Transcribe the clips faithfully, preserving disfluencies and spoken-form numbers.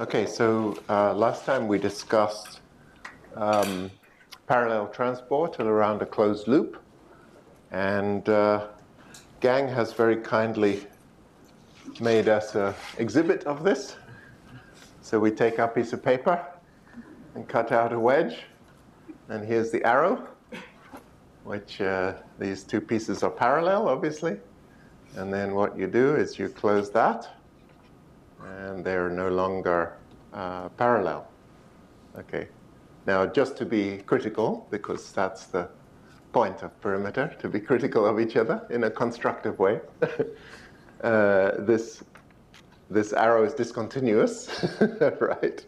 Okay, so uh, last time we discussed um, parallel transport around a closed loop, and uh, Gang has very kindly made us an exhibit of this. So we take our piece of paper and cut out a wedge, and here's the arrow, which uh, these two pieces are parallel, obviously. And then what you do is you close that, and they're no longer uh, parallel. Okay. Now, just to be critical, because that's the point of perimeter, to be critical of each other in a constructive way, uh, this, this arrow is discontinuous, right?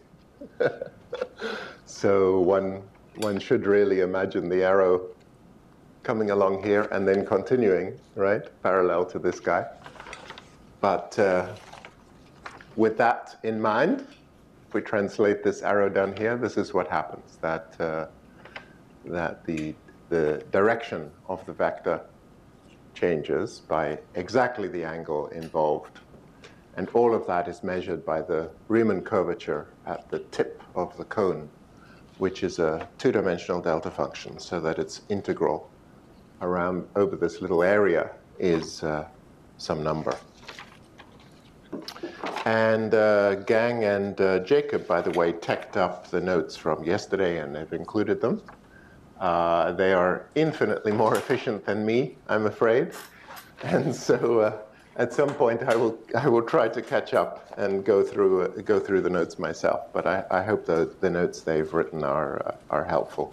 So one, one should really imagine the arrow coming along here and then continuing, right, parallel to this guy. But uh, with that in mind, if we translate this arrow down here, this is what happens, that, uh, that the, the direction of the vector changes by exactly the angle involved. And all of that is measured by the Riemann curvature at the tip of the cone, which is a two-dimensional delta function, so that its integral around over this little area is uh, some number. And uh, Gang and uh, Jacob, by the way, teched up the notes from yesterday and have included them. Uh, they are infinitely more efficient than me, I'm afraid. And so uh, at some point I will, I will try to catch up and go through, uh, go through the notes myself. But I, I hope the, the notes they've written are, uh, are helpful.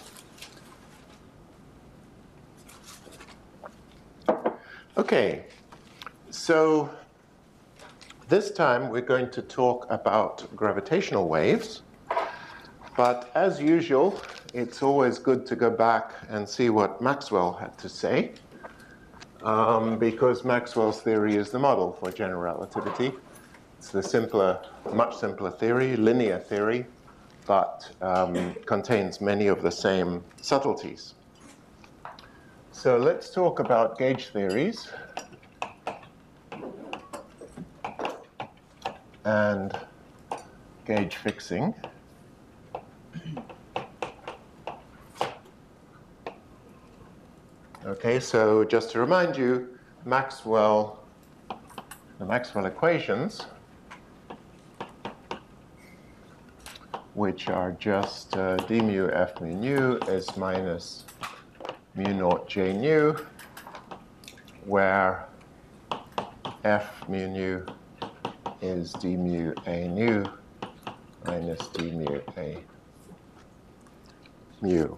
Okay, so this time we're going to talk about gravitational waves, but as usual, it's always good to go back and see what Maxwell had to say, um, because Maxwell's theory is the model for general relativity. It's the simpler, much simpler theory, linear theory, but um, contains many of the same subtleties. So let's talk about gauge theories and gauge fixing. Okay, so just to remind you, Maxwell, the Maxwell equations, which are just uh, d mu f mu nu is minus mu naught j nu, where f mu nu is d mu a nu minus d mu a mu.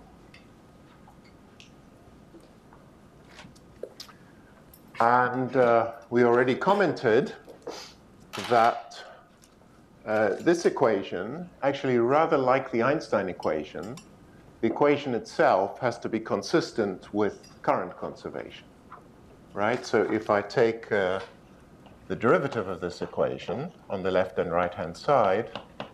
And uh, we already commented that uh, this equation, actually rather like the Einstein equation, the equation itself has to be consistent with current conservation, right? So if I take uh, the derivative of this equation on the left and right-hand side,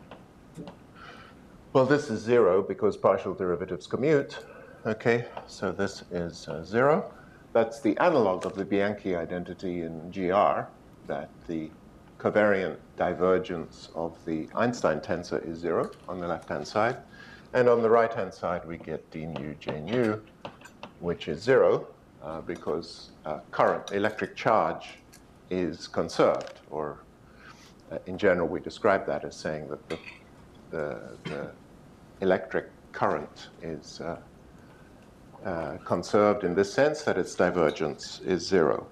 well, this is zero because partial derivatives commute, okay? So this is uh, zero. That's the analog of the Bianchi identity in G R, that the covariant divergence of the Einstein tensor is zero on the left-hand side. And on the right-hand side, we get d mu j nu, which is zero, uh, because uh, current, electric charge, is conserved. Or uh, in general, we describe that as saying that the, the, the electric current is uh, uh, conserved in this sense that its divergence is zero.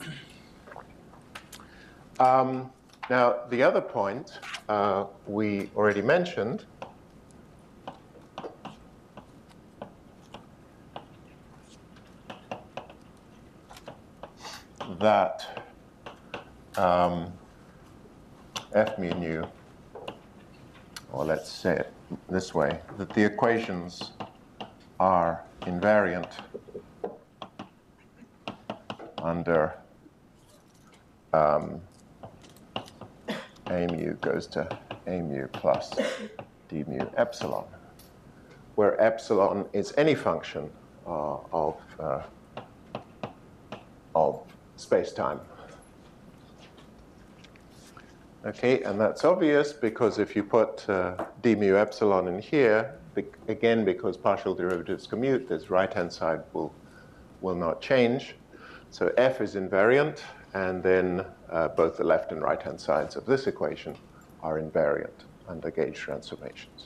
Um, now, the other point uh, we already mentioned, that um, f mu nu, or let's say it this way, that the equations are invariant under um, a mu goes to a mu plus d mu epsilon, where epsilon is any function uh, of, uh, of space-time. Okay, and that's obvious because if you put uh, d mu epsilon in here, be again, because partial derivatives commute, this right-hand side will, will not change. So f is invariant, and then uh, both the left and right-hand sides of this equation are invariant under gauge transformations.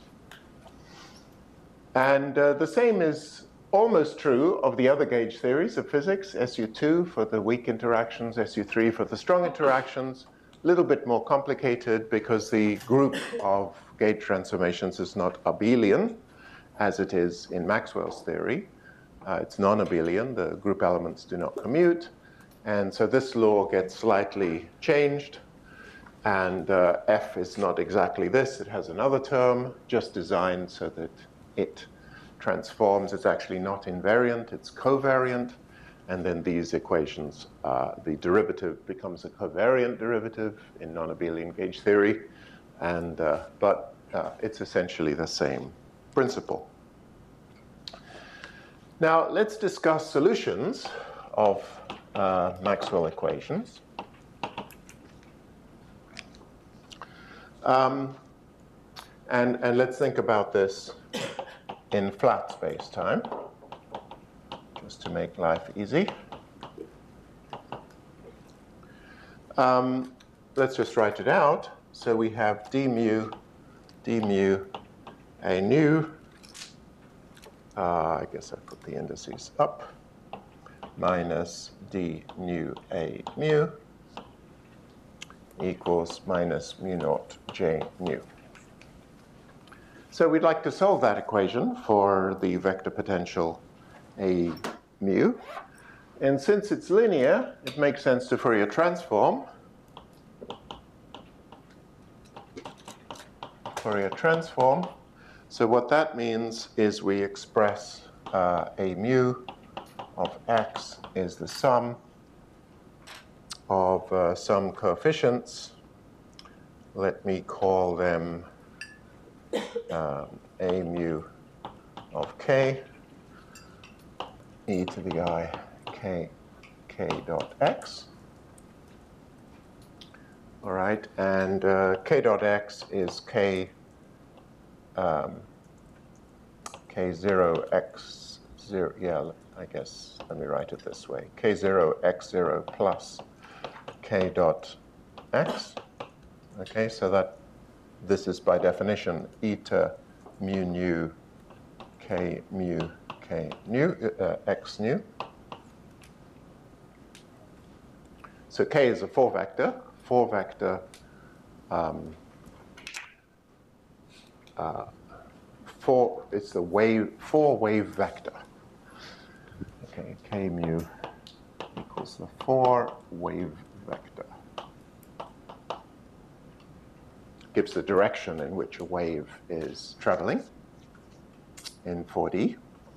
And uh, the same is almost true of the other gauge theories of physics, S U two for the weak interactions, S U three for the strong interactions. A little bit more complicated because the group of gauge transformations is not abelian, as it is in Maxwell's theory. Uh, it's non-abelian. The group elements do not commute. And so this law gets slightly changed. And uh, f is not exactly this. It has another term just designed so that it transforms. It's actually not invariant. It's covariant. And then these equations, uh, the derivative becomes a covariant derivative in non-abelian gauge theory. And, uh, but uh, it's essentially the same principle. Now, let's discuss solutions of uh, Maxwell equations. Um, and, and let's think about this in flat space-time, just to make life easy. Um, let's just write it out. So we have d mu, d mu, a nu, uh, I guess I put the indices up, minus d nu a mu equals minus mu naught j nu. So we'd like to solve that equation for the vector potential a mu. And since it's linear, it makes sense to Fourier transform. Fourier transform. So what that means is we express uh, a mu of x is the sum of uh, some coefficients. Let me call them um, a mu of k, e to the I k, k dot x. All right, and uh, k dot x is k, um, k zero x zero, yeah, I guess, let me write it this way, k zero x zero plus k dot x. Okay, so that this is by definition eta mu nu k mu k nu, uh, x nu. So k is a four vector, four vector um, uh, four, it's the wave, four wave vector. Okay, k mu equals the four wave vector. Gives the direction in which a wave is traveling in four D.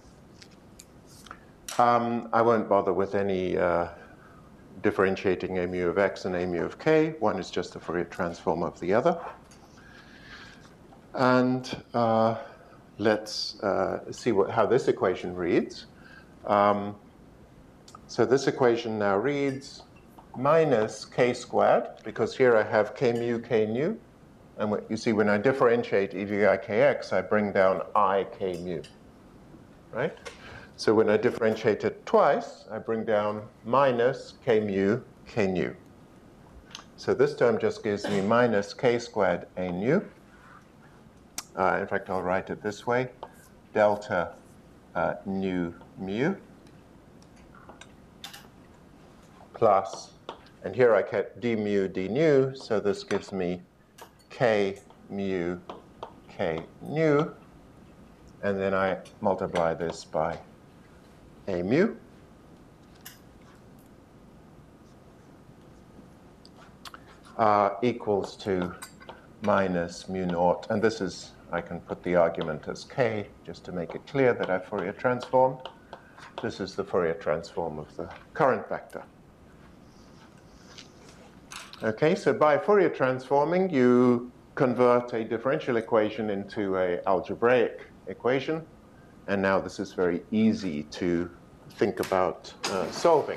Um, I won't bother with any uh, differentiating a mu of x and a mu of k. One is just the Fourier transform of the other. And uh, let's uh, see what, how this equation reads. Um, so this equation now reads minus k squared, because here I have k mu, k nu. And what you see, when I differentiate e to the I kx, I bring down I k mu, right? So when I differentiate it twice, I bring down minus k mu, k nu. So this term just gives me minus k squared a nu. Uh, in fact, I'll write it this way, delta uh, nu mu plus, and here I get d mu, d nu, so this gives me k mu, k nu, and then I multiply this by a mu. Uh, equals to minus mu naught, and this is, I can put the argument as k, just to make it clear that I Fourier transformed. This is the Fourier transform of the current vector. Okay, so by Fourier transforming, you convert a differential equation into an algebraic equation, and now this is very easy to think about uh, solving.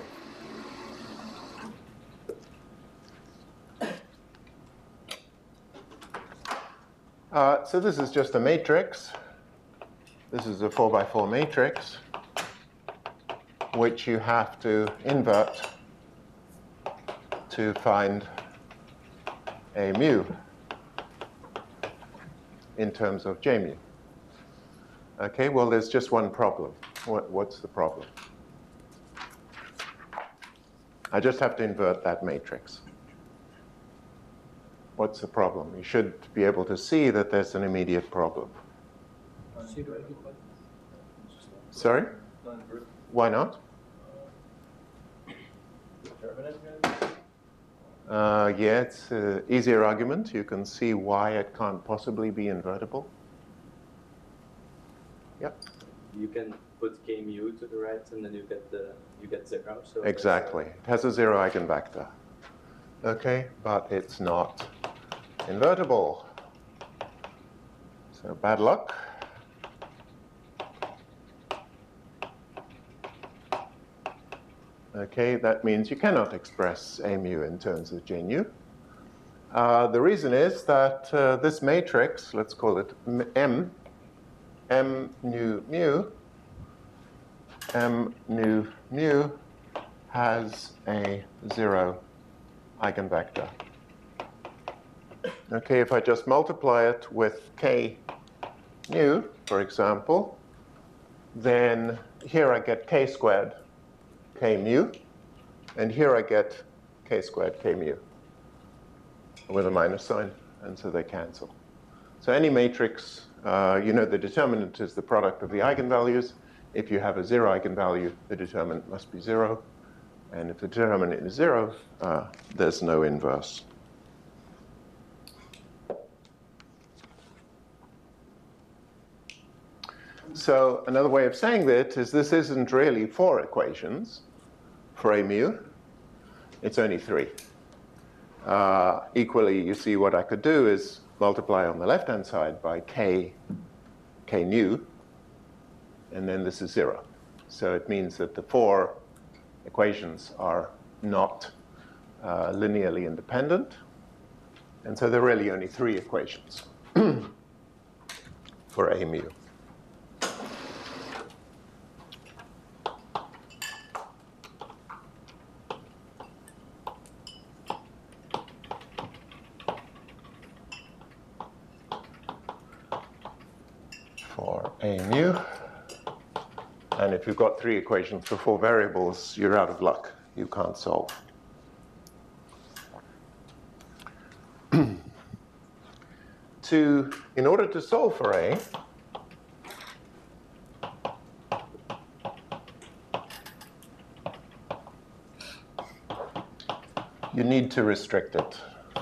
Uh, so this is just a matrix. This is a four by four matrix, which you have to invert to find a mu in terms of J mu. Okay, well, there's just one problem. What, what's the problem? I just have to invert that matrix. What's the problem? You should be able to see that there's an immediate problem. Sorry? Why not? Uh, yeah, it's an easier argument. You can see why it can't possibly be invertible. Yep. You can put k mu to the right, and then you get the you get zero. So exactly. It has a zero eigenvector. Okay, but it's not invertible. So bad luck. Okay, that means you cannot express A mu in terms of J nu. Uh, the reason is that uh, this matrix, let's call it M, M nu mu, M nu mu has a zero eigenvector. Okay, if I just multiply it with k nu, for example, then here I get k squared k mu, and here I get k squared k mu with a minus sign, and so they cancel. So any matrix, uh, you know the determinant is the product of the eigenvalues. If you have a zero eigenvalue, the determinant must be zero. And if the determinant is zero, uh, there's no inverse. So another way of saying that is this isn't really four equations for A mu. It's only three. Uh, equally, you see what I could do is multiply on the left-hand side by k, k nu, and then this is zero. So it means that the four equations are not uh, linearly independent. And so there are really only three equations for A mu. For A mu. And if you've got three equations for four variables, you're out of luck. You can't solve. to, in order to solve for A, you need to restrict it.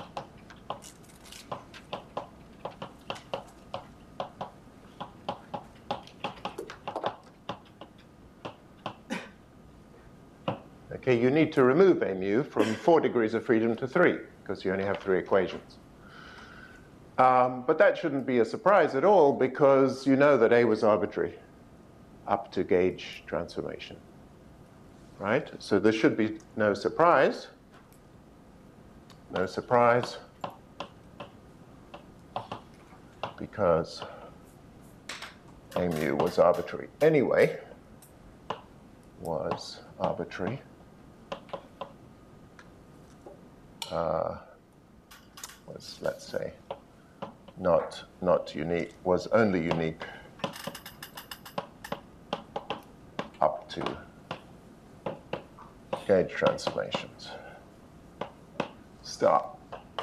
Okay, you need to remove A mu from four degrees of freedom to three, because you only have three equations. Um, but that shouldn't be a surprise at all, because you know that A was arbitrary up to gauge transformation, right? So there should be no surprise. No surprise, because A mu was arbitrary anyway, was arbitrary. Uh, was, let's say, not, not unique, was only unique up to gauge transformations. Stop.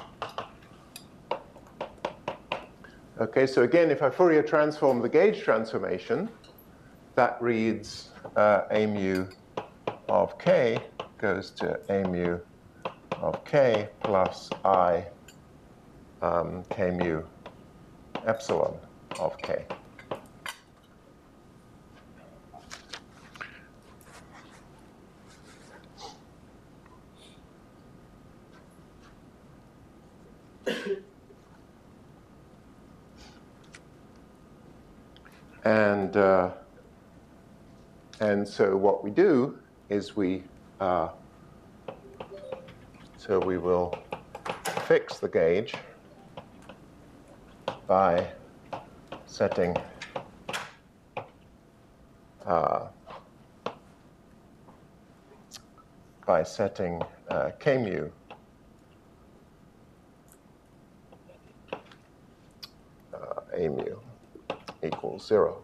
Okay, so again, if I Fourier transform the gauge transformation, that reads uh, A mu of k goes to A mu of k plus I um, k mu epsilon of k. And, uh, and so what we do is we, uh, so we will fix the gauge by setting uh, by setting uh, k mu uh, a mu equals zero.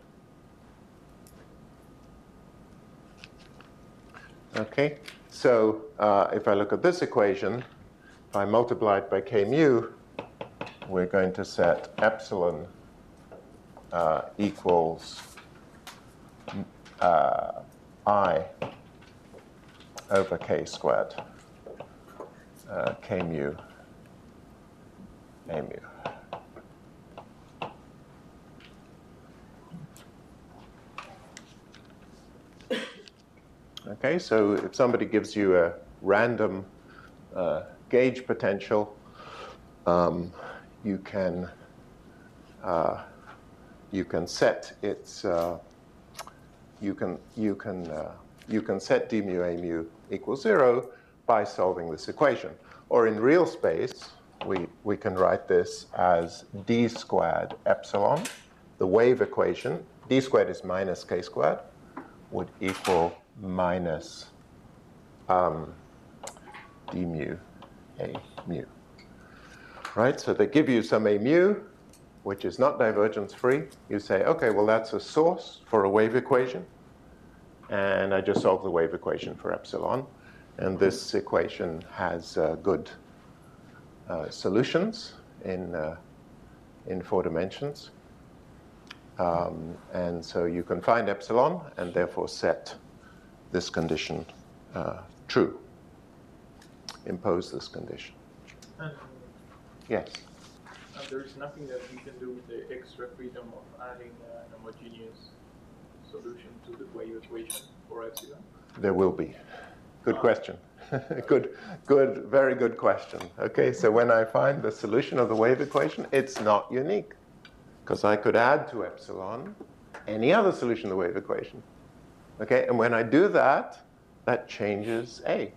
Okay, so uh, if I look at this equation, if I multiply it by k mu, we're going to set epsilon uh, equals uh, I over k squared, uh, k mu, a mu. Okay, so if somebody gives you a random uh, gauge potential, um, you can uh, you can set its uh, you can you can uh, you can set d mu a mu equals zero by solving this equation. Or in real space, we we can write this as d squared epsilon, the wave equation. D squared is minus k squared, would equal minus um, d mu a mu. Right, so they give you some a mu, which is not divergence free. You say, okay, well, that's a source for a wave equation. And I just solve the wave equation for epsilon. And this equation has uh, good uh, solutions in, uh, in four dimensions. Um, and so you can find epsilon and therefore set this condition uh, true. Impose this condition. And, Yes? and there is nothing that we can do with the extra freedom of adding uh, an homogeneous solution to the wave equation for epsilon? There will be. Good question. good, good, very good question. Okay, so when I find the solution of the wave equation, it's not unique. Because I could add to epsilon any other solution of the wave equation. Okay, and when I do that, that changes A.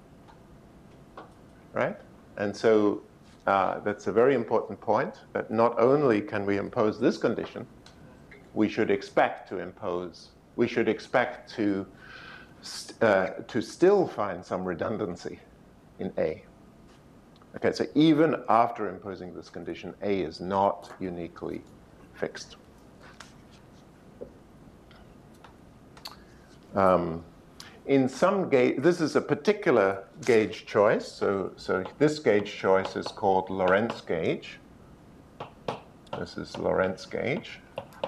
Right? And so uh, that's a very important point, that not only can we impose this condition, we should expect to impose, we should expect to, st uh, to still find some redundancy in A. Okay, so even after imposing this condition, A is not uniquely fixed. Um, in some gauge, this is a particular gauge choice. So, so this gauge choice is called Lorentz gauge. This is Lorentz gauge.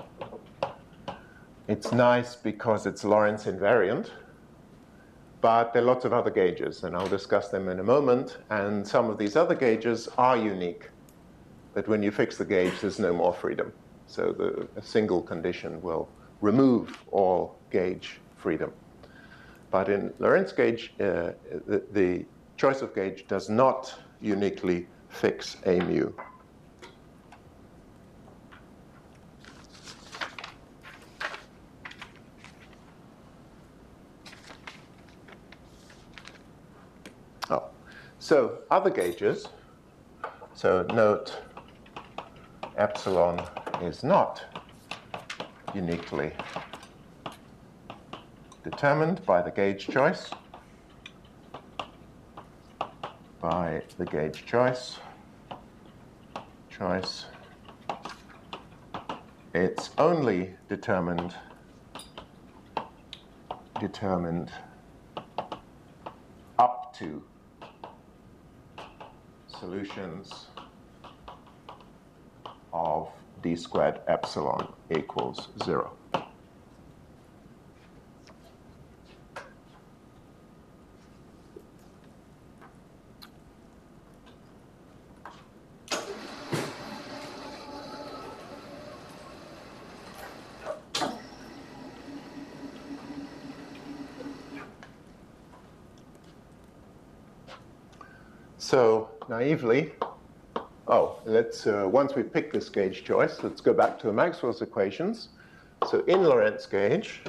It's nice because it's Lorentz invariant, but there are lots of other gauges, and I'll discuss them in a moment. And some of these other gauges are unique, that when you fix the gauge, there's no more freedom. So the, a single condition will remove all gauge freedom. But in Lorentz gauge, uh, the, the choice of gauge does not uniquely fix a mu. Oh, so other gauges, so note epsilon is not uniquely determined by the gauge choice, by the gauge choice, choice. It's only determined, determined up to solutions of d squared epsilon equals zero. So naively, oh, let's, uh, once we pick this gauge choice, let's go back to Maxwell's equations. So in Lorentz gauge,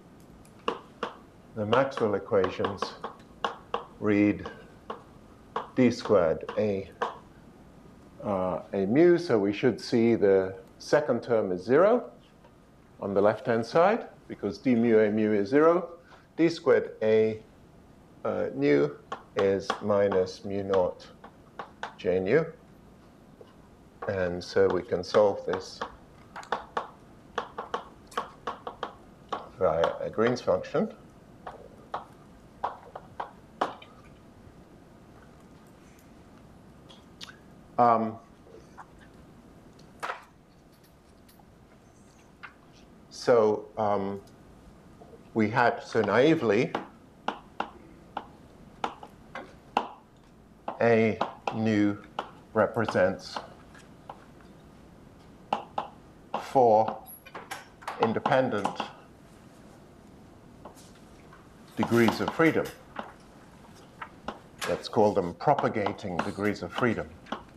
the Maxwell equations read d squared a, uh, a mu, so we should see the second term is zero on the left-hand side, because d mu a mu is zero. D squared a uh, nu is minus mu naught j nu. And so we can solve this via a Green's function. Um, so um, we had, so naively, A nu represents four independent degrees of freedom. Let's call them propagating degrees of freedom.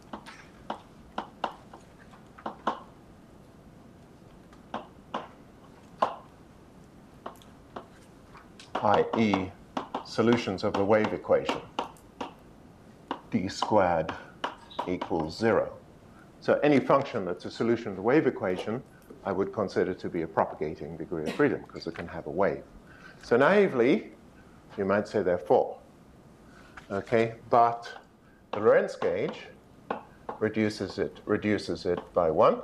that is solutions of the wave equation, d squared equals zero. So any function that's a solution of the wave equation, I would consider to be a propagating degree of freedom, because it can have a wave. So naively, you might say there are four. Okay, but the Lorentz gauge reduces it, reduces it by one.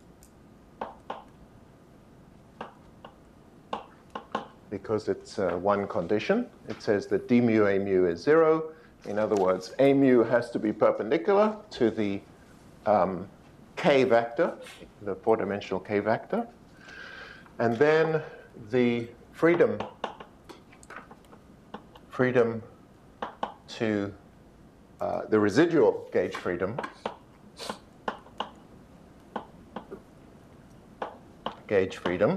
Because it's uh, one condition. It says that d mu a mu is zero. In other words, a mu has to be perpendicular to the um, k vector, the four-dimensional k vector. And then the freedom, freedom to uh, the residual gauge freedom, gauge freedom,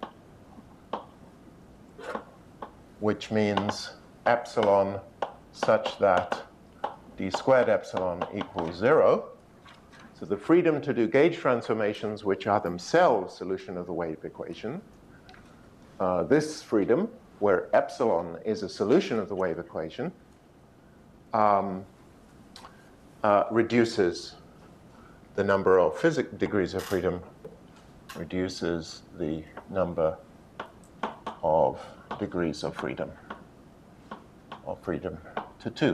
which means epsilon such that d squared epsilon equals zero. So the freedom to do gauge transformations, which are themselves solution of the wave equation, uh, this freedom, where epsilon is a solution of the wave equation, um, uh, reduces the number of physics degrees of freedom, reduces the number of degrees of freedom, of freedom to two.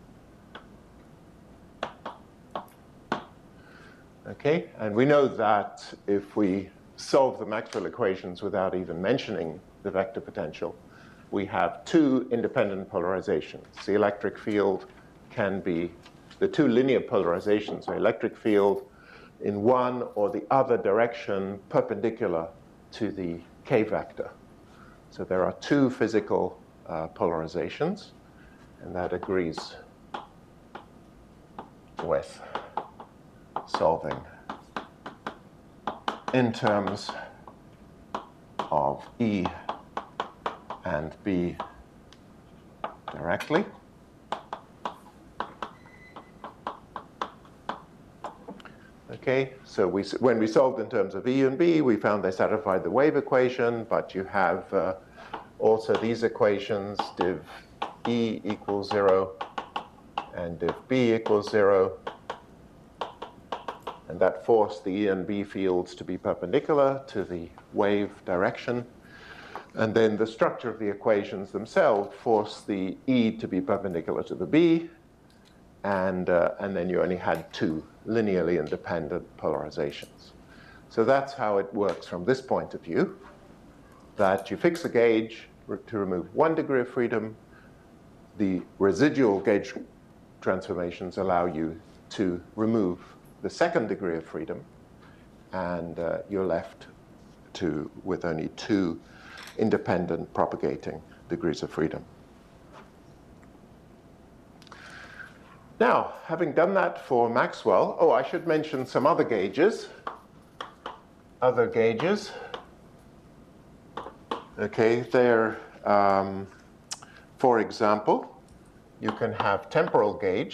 Okay, and we know that if we solve the Maxwell equations without even mentioning the vector potential, we have two independent polarizations. The electric field can be the two linear polarizations, the electric field in one or the other direction perpendicular to the k vector. So there are two physical uh, polarizations, and that agrees with solving in terms of E and B directly. Okay, so we, when we solved in terms of E and B, we found they satisfied the wave equation, but you have uh, also these equations, div E equals zero and div B equals zero. And that forced the E and B fields to be perpendicular to the wave direction. And then the structure of the equations themselves forced the E to be perpendicular to the B. And, uh, and then you only had two linearly independent polarizations. So that's how it works from this point of view, that you fix a gauge to remove one degree of freedom. The residual gauge transformations allow you to remove the second degree of freedom, and uh, you're left to, with only two independent propagating degrees of freedom. Now, having done that for Maxwell, oh, I should mention some other gauges. Other gauges. Okay, they're, um, for example, you can have temporal gauge,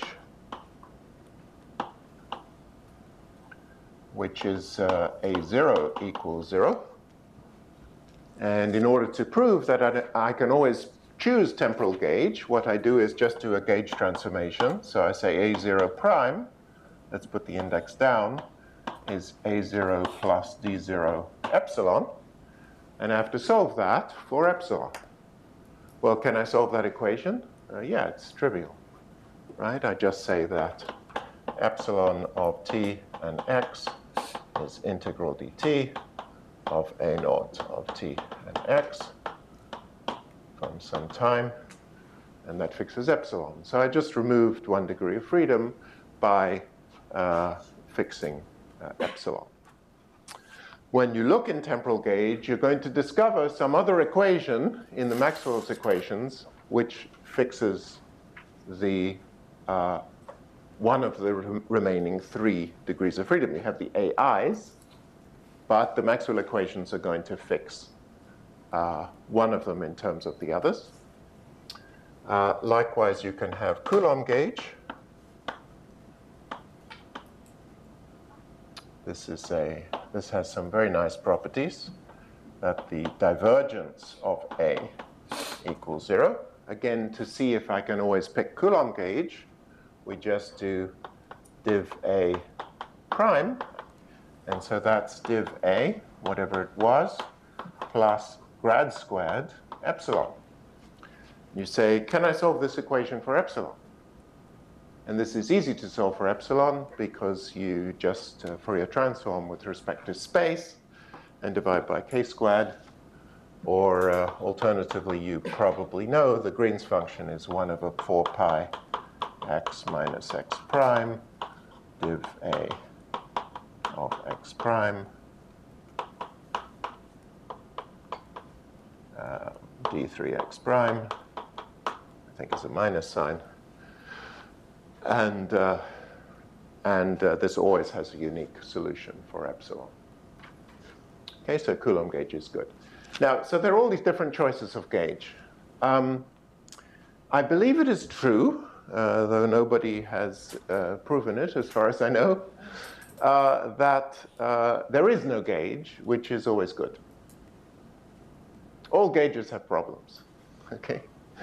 which is uh, a zero equals zero. And in order to prove that I, I can always choose temporal gauge, what I do is just do a gauge transformation. So I say A zero prime, let's put the index down, is A zero plus D zero epsilon. And I have to solve that for epsilon. Well, can I solve that equation? Uh, yeah, it's trivial, right? I just say that epsilon of t and x is integral dt of a naught of t and x from some time, and that fixes epsilon. So I just removed one degree of freedom by uh, fixing uh, epsilon. When you look in temporal gauge, you're going to discover some other equation in the Maxwell's equations which fixes the uh, one of the re remaining three degrees of freedom. You have the A Is, but the Maxwell equations are going to fix uh, one of them in terms of the others. Uh, likewise, you can have Coulomb gauge. This is a this has some very nice properties, that the divergence of A equals zero. Again, to see if I can always pick Coulomb gauge, we just do div A prime, and so that's div A, whatever it was, plus grad squared epsilon. You say, can I solve this equation for epsilon? And this is easy to solve for epsilon because you just uh, Fourier transform with respect to space and divide by k squared. Or uh, alternatively, you probably know the Green's function is one over four pi x minus x prime div A of x prime uh, d three x prime, I think is a minus sign. And, uh, and uh, this always has a unique solution for epsilon. Okay, so Coulomb gauge is good. Now, so there are all these different choices of gauge. Um, I believe it is true, uh, though nobody has uh, proven it as far as I know, uh, that uh, there is no gauge, which is always good. All gauges have problems, okay?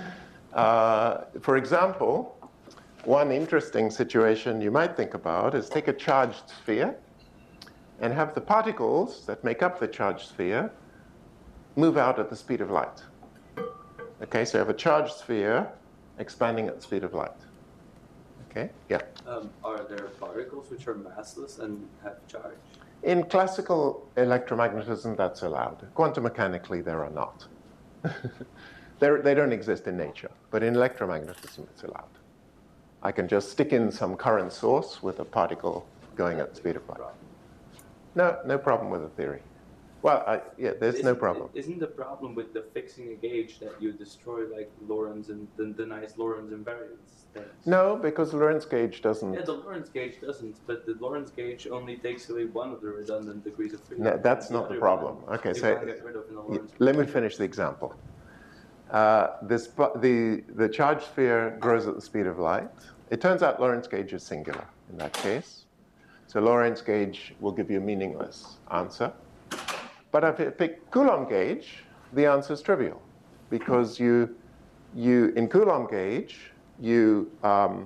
Uh, for example, one interesting situation you might think about is take a charged sphere and have the particles that make up the charged sphere move out at the speed of light. Okay, so you have a charged sphere expanding at the speed of light. Okay, yeah? Um, are there particles which are massless and have charge? In classical electromagnetism, that's allowed. Quantum mechanically, there are not. They're, they don't exist in nature, but in electromagnetism, it's allowed. I can just stick in some current source with a particle going at the speed of light. No, no problem with the theory. Well, I, yeah, there's isn't, no problem. Isn't the problem with the fixing a gauge that you destroy like Lorentz and the, the nice Lorentz invariance things? No, because Lorentz gauge doesn't. Yeah, the Lorentz gauge doesn't, but the Lorentz gauge only takes away one of the redundant degrees of freedom. No, that's not the problem. One, Okay, you so can't get rid of in the Lorentz let me gauge. finish the example. Uh, this, the, the charged sphere grows at the speed of light. It turns out Lorentz gauge is singular in that case. So Lorentz gauge will give you a meaningless answer. But if you pick Coulomb gauge, the answer is trivial. Because you, you in Coulomb gauge, you, um,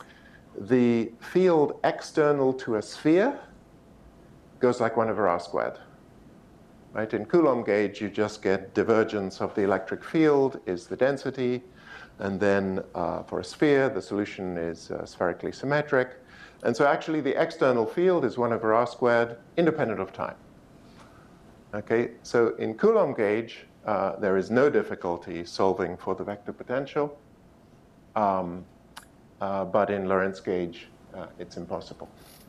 the field external to a sphere goes like one over r squared. Right? In Coulomb gauge, you just get divergence of the electric field is the density. And then uh, for a sphere, the solution is uh, spherically symmetric. And so actually, the external field is one over r squared, independent of time. Okay, so in Coulomb gauge, uh, there is no difficulty solving for the vector potential. Um, uh, but in Lorentz gauge, uh, it's impossible.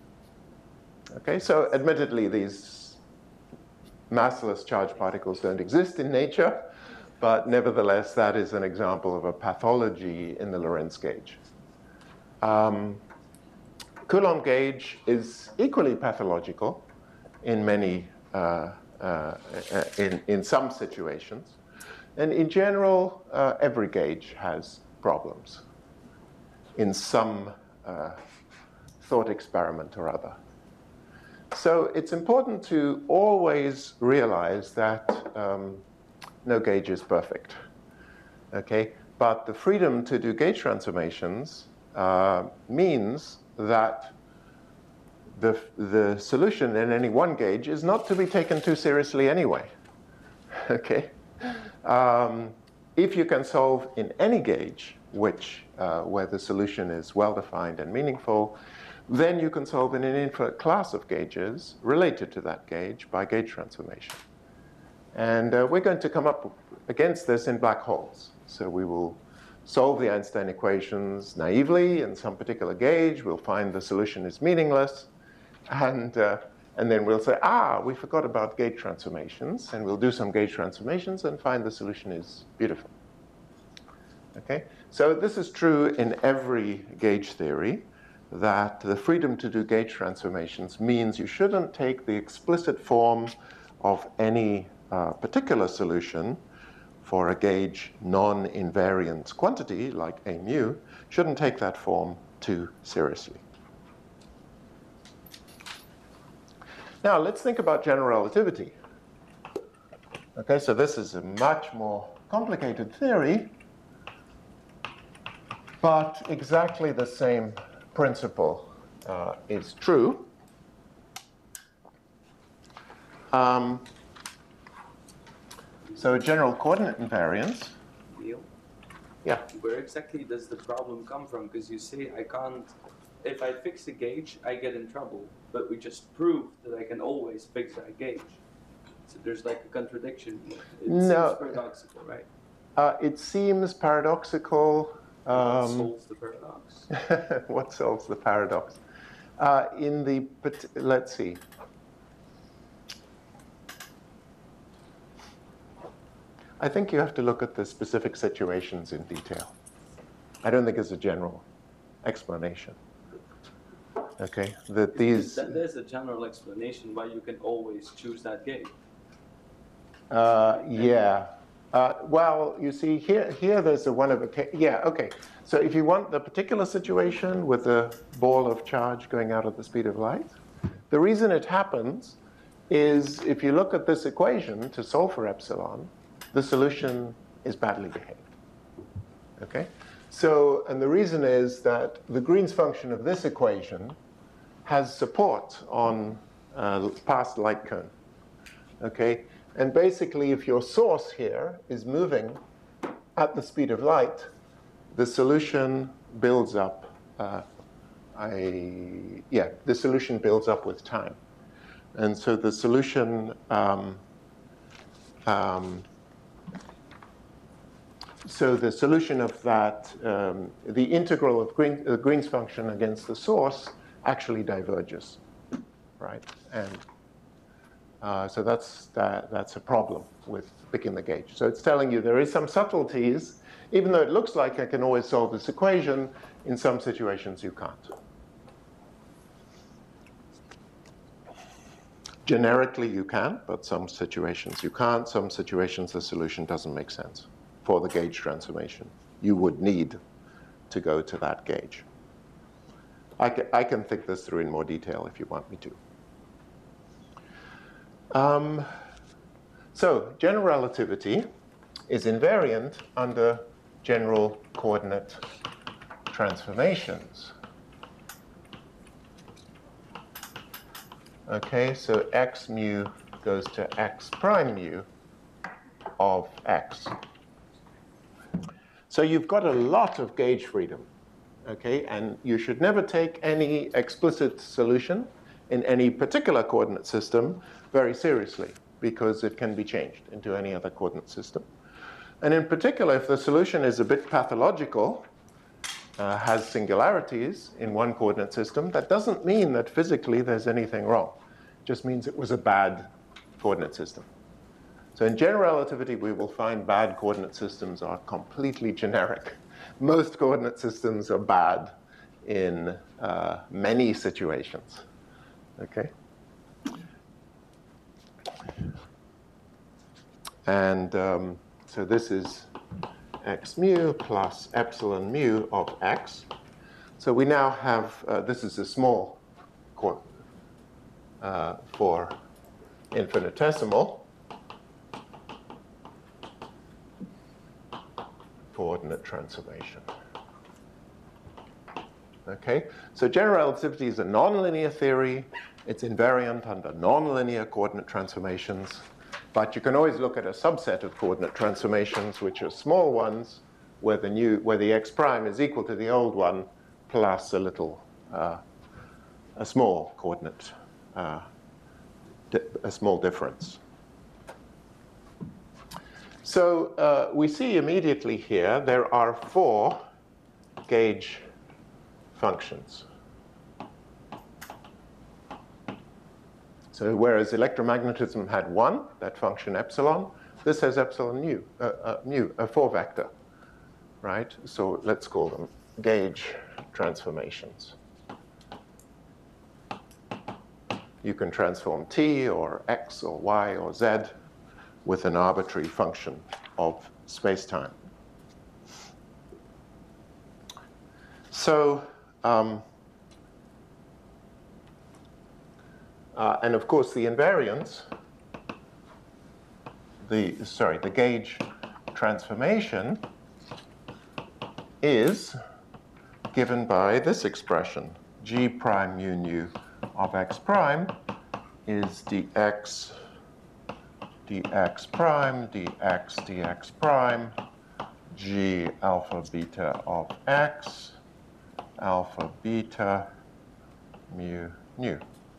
Okay, so admittedly, these massless charged particles don't exist in nature. But nevertheless, that is an example of a pathology in the Lorentz gauge. Um, Coulomb gauge is equally pathological in many, uh, uh, in, in some situations. And in general, uh, every gauge has problems in some uh, thought experiment or other. So it's important to always realize that um, no gauge is perfect. Okay? But the freedom to do gauge transformations uh, means that the, the solution in any one gauge is not to be taken too seriously anyway. Okay? Um, if you can solve in any gauge, which, uh, where the solution is well-defined and meaningful, then you can solve in an infinite class of gauges related to that gauge by gauge transformation. And uh, we're going to come up against this in black holes. So we will solve the Einstein equations naively in some particular gauge. We'll find the solution is meaningless. And, uh, and then we'll say, ah, we forgot about gauge transformations. And we'll do some gauge transformations and find the solution is beautiful. Okay? So this is true in every gauge theory, that the freedom to do gauge transformations means you shouldn't take the explicit form of any uh, particular solution for a gauge non-invariant quantity, like A mu, shouldn't take that form too seriously. Now, let's think about general relativity. Okay, so this is a much more complicated theory, but exactly the same principle uh, is true. Um, so general coordinate invariance. Neil? Yeah. Where exactly does the problem come from? Because you say I can't, if I fix a gauge, I get in trouble. But we just proved that I can always fix that gauge. So there's like a contradiction. It No. seems paradoxical, right? Uh, it seems paradoxical. What Um, solves the paradox? what solves the paradox? Uh, in the, let's see. I think you have to look at the specific situations in detail. I don't think it's a general explanation. Okay, that these. There's a general explanation why you can always choose that gauge. Uh, yeah. Uh, well, you see, here, here there's a one of a case. Yeah, okay. So if you want the particular situation with the ball of charge going out at the speed of light, the reason it happens is if you look at this equation to solve for epsilon, the solution is badly behaved. Okay? So, and the reason is that the Green's function of this equation has support on uh, past light cone. Okay? And basically, if your source here is moving at the speed of light, the solution builds up. Uh, I, yeah, the solution builds up with time. And so the solution, um, um, so the solution of that, um, the integral of Green, uh, Green's function against the source actually diverges, right? And Uh, so that's, that, that's a problem with picking the gauge. So it's telling you there is some subtleties. Even though it looks like I can always solve this equation, in some situations you can't. Generically you can, but some situations you can't. Some situations the solution doesn't make sense for the gauge transformation. You would need to go to that gauge. I can, I can think this through in more detail if you want me to. Um, so general relativity is invariant under general coordinate transformations. Okay, so x mu goes to x prime mu of x. So you've got a lot of gauge freedom, okay, and you should never take any explicit solution in any particular coordinate system very seriously, because it can be changed into any other coordinate system. And in particular, if the solution is a bit pathological, uh, has singularities in one coordinate system, that doesn't mean that physically there's anything wrong. It just means it was a bad coordinate system. So in general relativity, we will find bad coordinate systems are completely generic. Most coordinate systems are bad in uh, many situations. Okay? And um, so this is x mu plus epsilon mu of x. So we now have, uh, this is a small co uh, for infinitesimal. coordinate transformation. Okay, so general relativity is a nonlinear theory. It's invariant under nonlinear coordinate transformations. But you can always look at a subset of coordinate transformations, which are small ones, where the new, where the x prime is equal to the old one, plus a little, uh, a small coordinate, uh, a small difference. So uh, we see immediately here there are four gauge functions. So whereas electromagnetism had one, that function epsilon, this has epsilon mu, uh, uh, mu, a four vector, right? So let's call them gauge transformations. You can transform t or x or y or z with an arbitrary function of space-time. So, um, uh, and of course the invariance, the, sorry, the gauge transformation is given by this expression, g prime mu nu of x prime is dx dx prime, dx, dx prime, g alpha beta of x, alpha beta mu nu.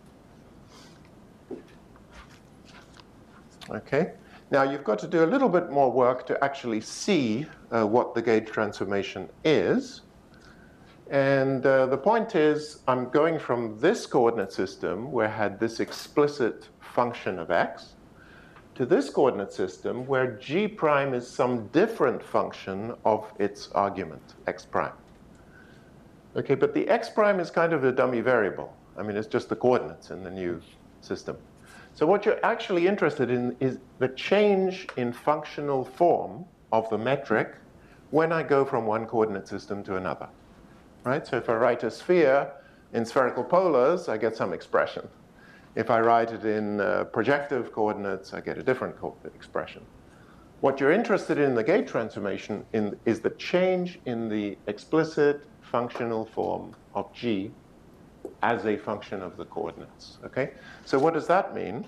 Okay, now you've got to do a little bit more work to actually see uh, what the gauge transformation is. And uh, the point is, I'm going from this coordinate system where I had this explicit function of x, to this coordinate system where g prime is some different function of its argument, x prime. Okay, but the x prime is kind of a dummy variable. I mean, it's just the coordinates in the new system. So what you're actually interested in is the change in functional form of the metric when I go from one coordinate system to another. Right? So if I write a sphere in spherical polars, I get some expression. If I write it in uh, projective coordinates, I get a different expression. What you're interested in the gauge transformation in, is the change in the explicit functional form of g as a function of the coordinates. Okay? So what does that mean?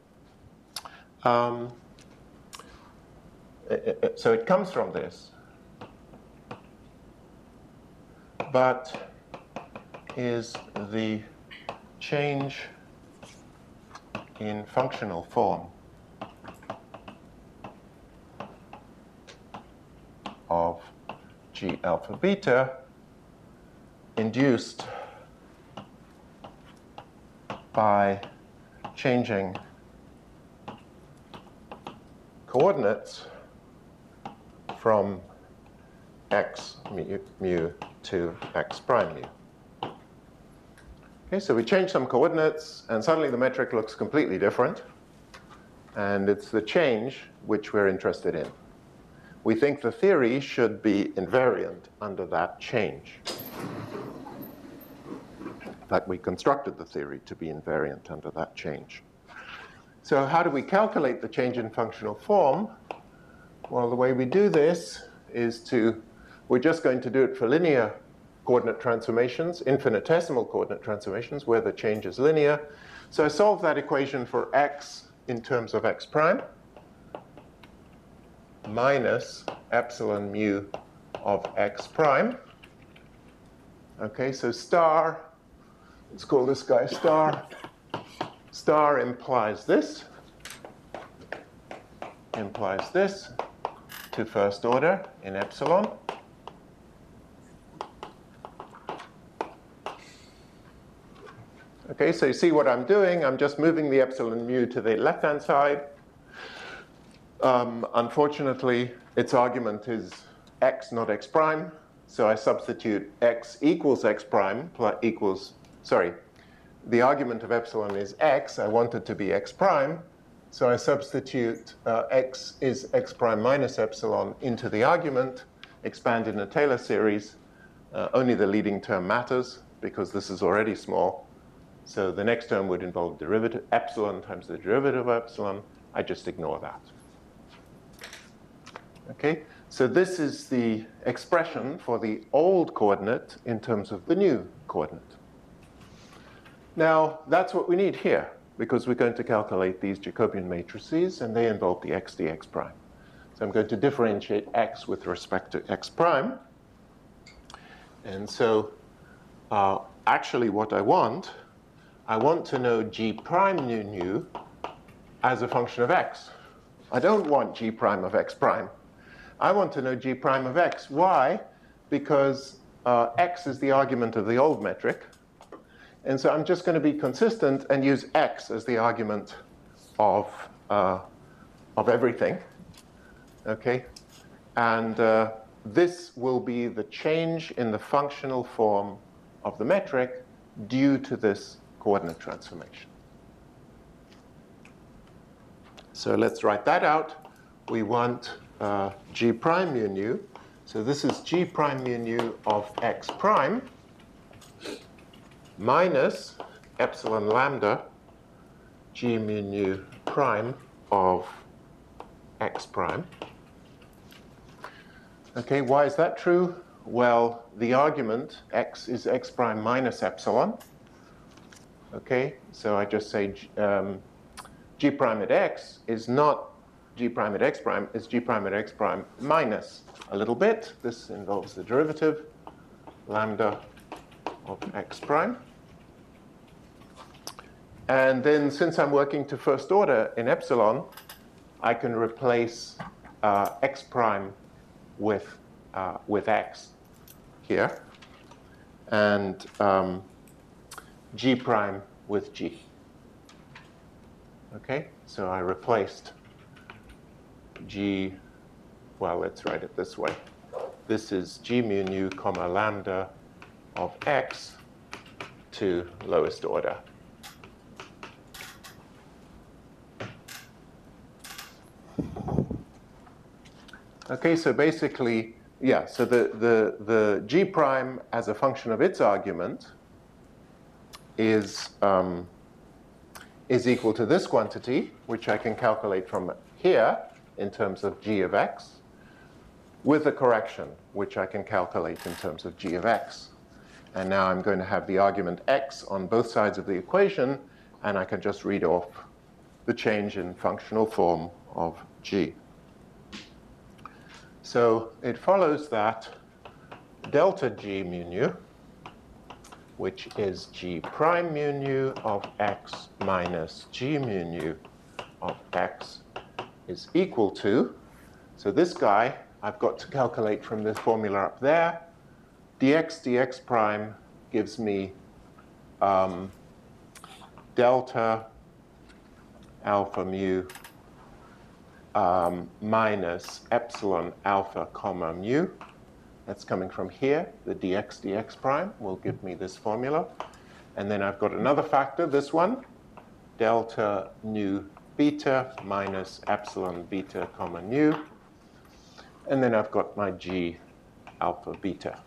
Um, it, it, so it comes from this, but is the change in functional form of g alpha beta induced by changing coordinates from x mu, mu to x prime mu. Okay, so we change some coordinates, and suddenly the metric looks completely different. And it's the change which we're interested in. We think the theory should be invariant under that change. In fact, we constructed the theory to be invariant under that change. So how do we calculate the change in functional form? Well, the way we do this is to, we're just going to do it for linear coordinate transformations, infinitesimal coordinate transformations, where the change is linear. So I solve that equation for x in terms of x prime minus epsilon mu of x prime. Okay, so star, let's call this guy star. Star implies this, implies this to first order in epsilon. Okay, so you see what I'm doing. I'm just moving the epsilon mu to the left-hand side. Um, unfortunately, its argument is x, not x prime. So I substitute x equals x prime plus equals, sorry, the argument of epsilon is x. I want it to be x prime. So I substitute uh, x is x prime minus epsilon into the argument, expand in a Taylor series. Uh, only the leading term matters because this is already small. So the next term would involve derivative epsilon times the derivative of epsilon. I just ignore that. Okay, So this is the expression for the old coordinate in terms of the new coordinate. Now, that's what we need here, because we're going to calculate these Jacobian matrices, and they involve the x dx prime. So I'm going to differentiate x with respect to x prime. And so uh, actually what I want, I want to know g prime nu nu as a function of x. I don't want g prime of x prime. I want to know g prime of x. Why? Because uh, x is the argument of the old metric. And so I'm just going to be consistent and use x as the argument of, uh, of everything. Okay? And uh, this will be the change in the functional form of the metric due to this coordinate transformation. So let's write that out. We want uh, g prime mu nu. So this is g prime mu nu of x prime minus epsilon lambda g mu nu prime of x prime. Okay, why is that true? Well, the argument x is x prime minus epsilon. Okay, so I just say um, g prime at x is not g prime at x prime, it's g prime at x prime minus a little bit. This involves the derivative, lambda of x prime. And then since I'm working to first order in epsilon, I can replace uh, x prime with, uh, with x here, and um, g prime with g. Okay, so I replaced g, well, let's write it this way. This is g mu nu comma lambda of x to lowest order. Okay, so basically, yeah, so the, the, the g prime as a function of its argument is, um, is equal to this quantity, which I can calculate from here in terms of g of x, with a correction, which I can calculate in terms of g of x. And now I'm going to have the argument x on both sides of the equation, and I can just read off the change in functional form of g. So it follows that delta g mu nu, which is g prime mu nu of x minus g mu nu of x, is equal to, so this guy I've got to calculate from the formula up there. Dx dx prime gives me um, delta alpha mu um, minus epsilon alpha comma mu. That's coming from here. The dx dx prime will give me this formula. And then I've got another factor, this one, delta nu beta minus epsilon beta comma nu. And then I've got my g alpha beta.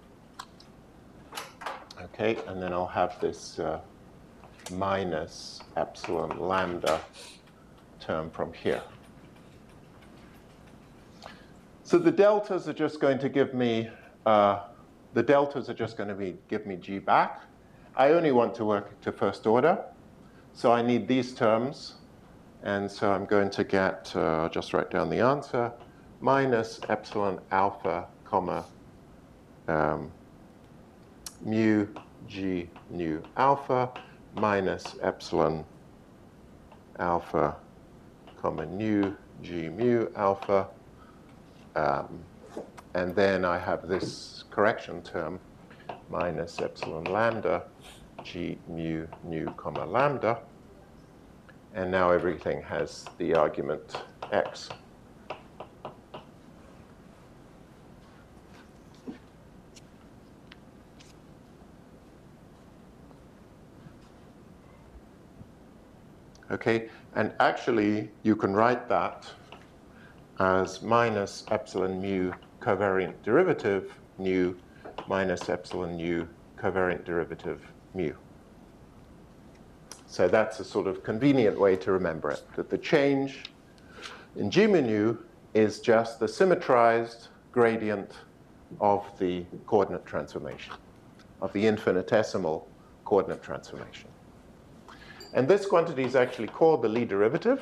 Okay, and then I'll have this uh, minus epsilon lambda term from here. So the deltas are just going to give me, uh, the deltas are just going to be, give me g back. I only want to work to first order, so I need these terms. And so I'm going to get, uh, I'll just write down the answer, minus epsilon alpha comma um, mu g nu alpha minus epsilon alpha comma nu g mu alpha. Um, and then I have this correction term, minus epsilon lambda g mu nu comma lambda. And now everything has the argument x. Okay, and actually you can write that as minus epsilon mu covariant derivative nu minus epsilon nu covariant derivative mu. So that's a sort of convenient way to remember it, that the change in g mu nu is just the symmetrized gradient of the coordinate transformation, of the infinitesimal coordinate transformation. And this quantity is actually called the Lie derivative.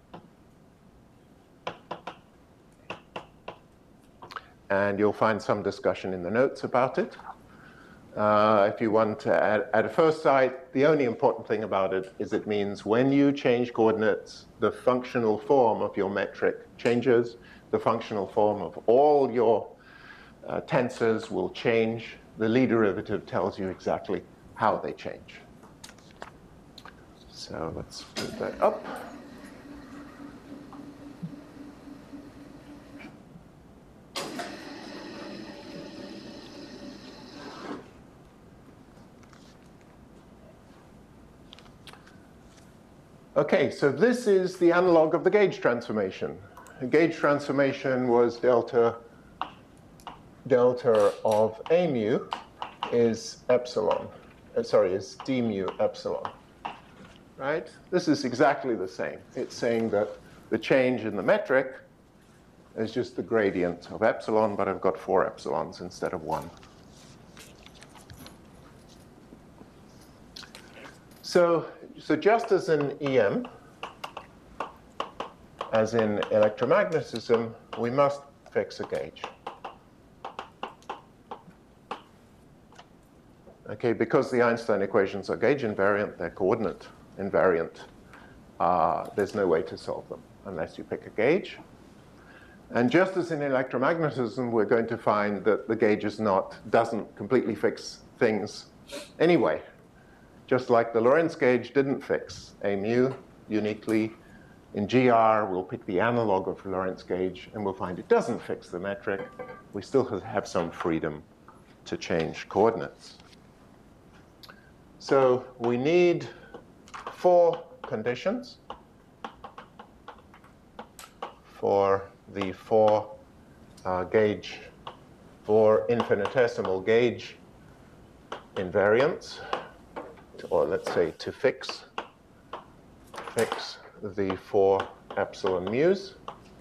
And you'll find some discussion in the notes about it. Uh, if you want to add, at a first sight, the only important thing about it is it means when you change coordinates, the functional form of your metric changes. The functional form of all your uh, tensors will change. The Lie derivative tells you exactly how they change. So let's move that up. Okay, so this is the analog of the gauge transformation. The gauge transformation was delta, delta of A mu is epsilon, uh, sorry, is d mu epsilon, right? This is exactly the same. It's saying that the change in the metric is just the gradient of epsilon, but I've got four epsilons instead of one. So, so just as in E M, as in electromagnetism, we must fix a gauge. Okay, because the Einstein equations are gauge invariant, they're coordinate invariant. Uh, there's no way to solve them unless you pick a gauge. And just as in electromagnetism, we're going to find that the gauge is not, doesn't completely fix things anyway. Just like the Lorentz gauge didn't fix A mu uniquely, in G R, we'll pick the analog of the Lorentz gauge, and we'll find it doesn't fix the metric. We still have some freedom to change coordinates. So we need four conditions for the four uh, gauge, four infinitesimal gauge invariants, or let's say to fix, fix the four epsilon mu's.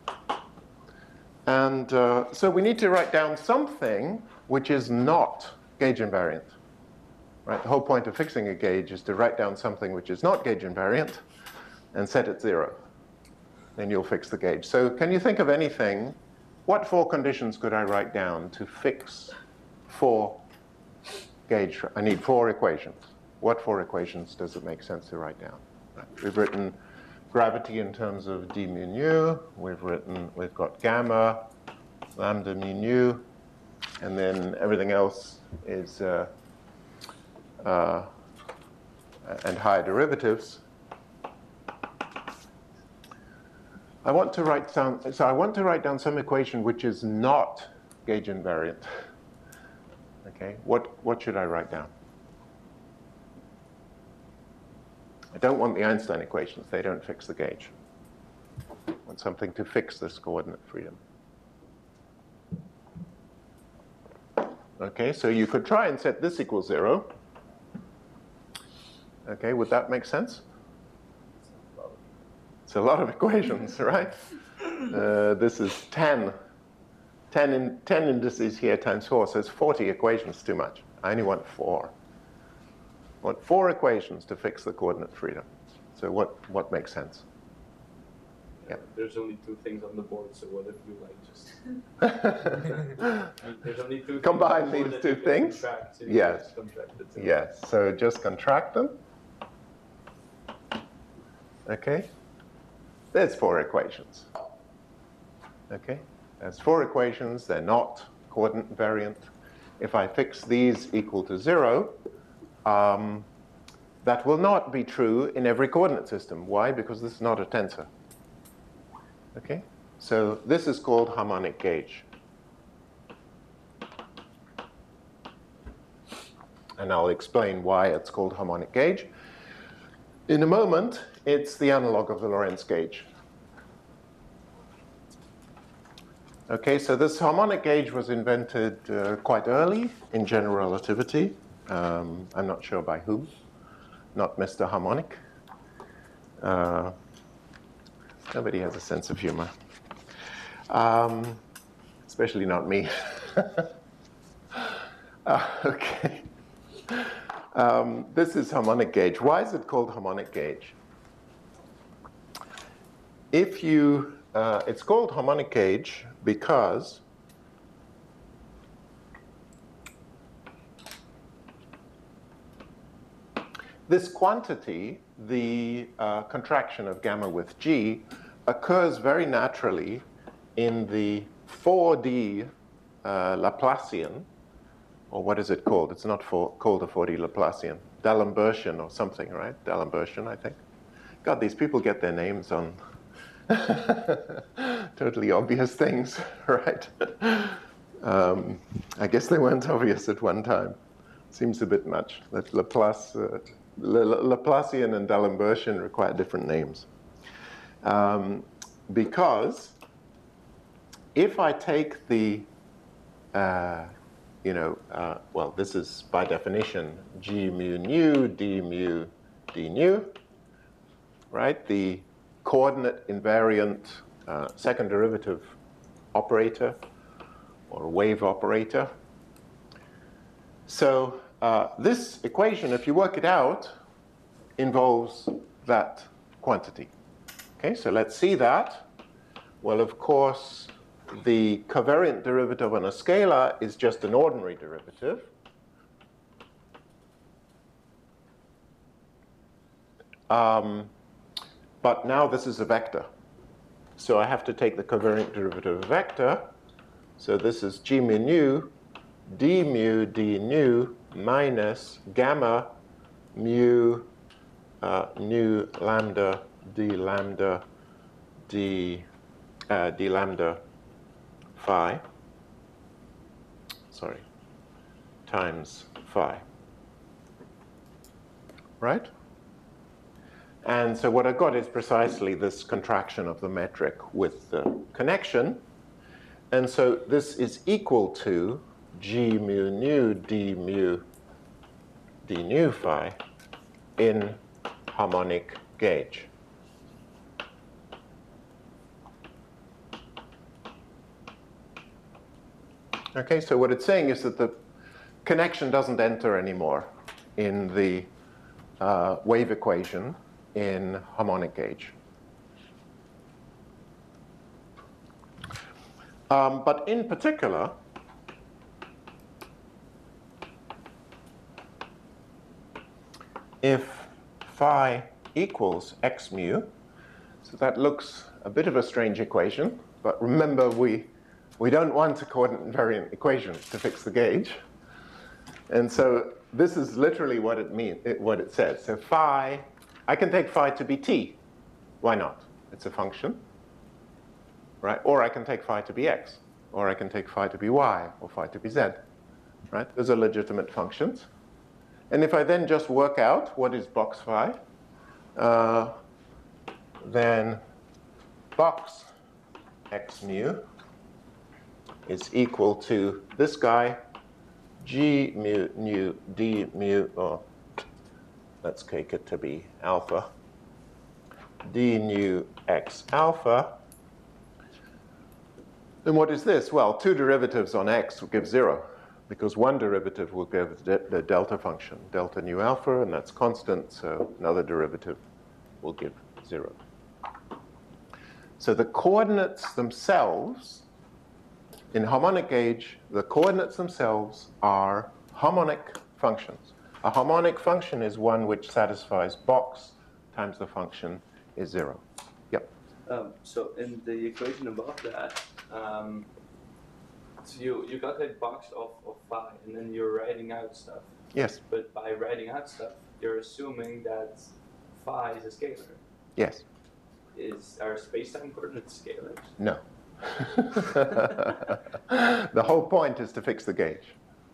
And uh, so we need to write down something which is not gauge invariant. Right? The whole point of fixing a gauge is to write down something which is not gauge invariant and set it zero. Then you'll fix the gauge. So can you think of anything? What four conditions could I write down to fix four gauge? I need four equations. What four equations does it make sense to write down? Right. We've written gravity in terms of d mu nu. We've written, we've got gamma, lambda mu nu, and then everything else is uh, uh, and higher derivatives. I want to write down, so I want to write down some equation which is not gauge invariant. Okay, what, what should I write down? I don't want the Einstein equations, they don't fix the gauge. I want something to fix this coordinate freedom. Okay, so you could try and set this equals zero. Okay, would that make sense? It's a lot of equations, right? Uh, this is ten. ten, in, ten indices here times four, so it's forty equations too much. I only want four. I want four equations to fix the coordinate freedom. So what, what makes sense? Yeah, there's only two things on the board, so what if you like just... there's only two combine things these two things? Contract, so yes. Contract it, so yes, so just contract them. Okay. There's four equations. Okay, there's four equations. They're not coordinate invariant. If I fix these equal to zero, um, that will not be true in every coordinate system. Why? Because this is not a tensor. Okay, so this is called harmonic gauge. And I'll explain why it's called harmonic gauge. In a moment, it's the analog of the Lorentz gauge. Okay, so this harmonic gauge was invented uh, quite early in general relativity. Um, I'm not sure by whom, not Mister Harmonic. Uh, nobody has a sense of humor. Um, especially not me. uh, okay. Um, this is harmonic gauge. Why is it called harmonic gauge? If you, uh, it's called harmonic gauge because this quantity, the uh, contraction of gamma with G, occurs very naturally in the four D uh, Laplacian, or what is it called? It's not for, called a four D Laplacian. D'Alembert or something, right? D'Alembert, I think. God, these people get their names on totally obvious things, right? Um, I guess they weren't obvious at one time. Seems a bit much. That Laplace, uh, Laplacian and D'Alembertian require different names. Um, because if I take the, uh, you know, uh, well, this is by definition G mu nu, D mu, D nu, right? The coordinate invariant uh, second derivative operator or wave operator. So uh, this equation, if you work it out, involves that quantity. Okay, so let's see that. Well, of course, the covariant derivative on a scalar is just an ordinary derivative. Um, but now this is a vector. So I have to take the covariant derivative of a vector. So this is G mu nu, D mu D nu minus gamma mu uh, nu lambda d lambda d, uh, d lambda phi, sorry, times phi, right? And so what I've got is precisely this contraction of the metric with the connection. And so this is equal to G mu nu d mu d nu phi in harmonic gauge. Okay, so what it's saying is that the connection doesn't enter anymore in the uh, wave equation in harmonic gauge. Um, but in particular, if phi equals x mu, so that looks a bit of a strange equation, but remember we, we don't want a coordinate invariant equation to fix the gauge. And so this is literally what it means, what it says. So phi, I can take phi to be t. Why not? It's a function, right? Or I can take phi to be x, or I can take phi to be y, or phi to be z, right? Those are legitimate functions. And if I then just work out what is box phi, uh, then box x mu is equal to this guy, G mu nu D mu, or let's take it to be alpha, D nu x alpha. And what is this? Well, two derivatives on x will give zero, because one derivative will give the, the delta function, delta nu alpha, and that's constant, so another derivative will give zero. So the coordinates themselves, in harmonic gauge, the coordinates themselves are harmonic functions. A harmonic function is one which satisfies box times the function is zero. Yep. Um, so in the equation above that, um, so you, you got a box of, of phi, and then you're writing out stuff. Yes. But by writing out stuff, you're assuming that phi is a scalar. Yes. Is our space-time coordinates scalars? No. The whole point is to fix the gauge.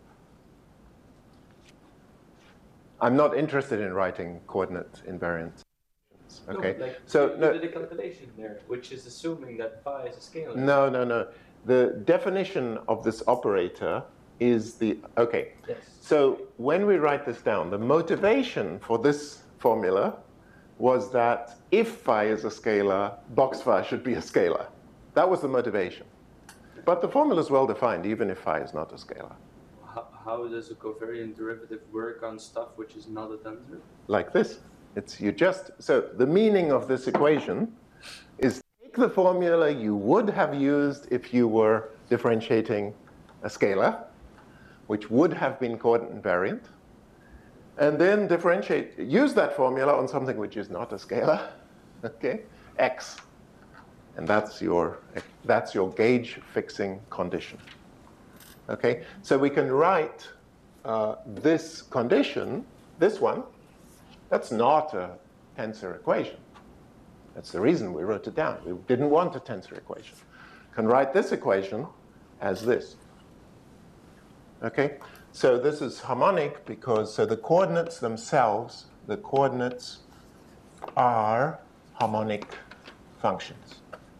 I'm not interested in writing coordinate invariants. Okay. No, like so you, no, you did a calculation there, which is assuming that phi is a scalar. no, no, no. The definition of this operator is the, okay. Yes. So when we write this down, the motivation for this formula was that if phi is a scalar, box phi should be a scalar. That was the motivation. But the formula is well defined, even if phi is not a scalar. How, how does a covariant derivative work on stuff which is not a tensor? Like this. It's you just, so the meaning of this equation is take the formula you would have used if you were differentiating a scalar, which would have been coordinate invariant, and then differentiate, use that formula on something which is not a scalar, okay, x. And that's your, that's your gauge fixing condition. Okay, so we can write uh, this condition, this one, that's not a tensor equation. That's the reason we wrote it down. We didn't want a tensor equation. Can write this equation as this. Okay, so this is harmonic because, so the coordinates themselves, the coordinates are harmonic functions.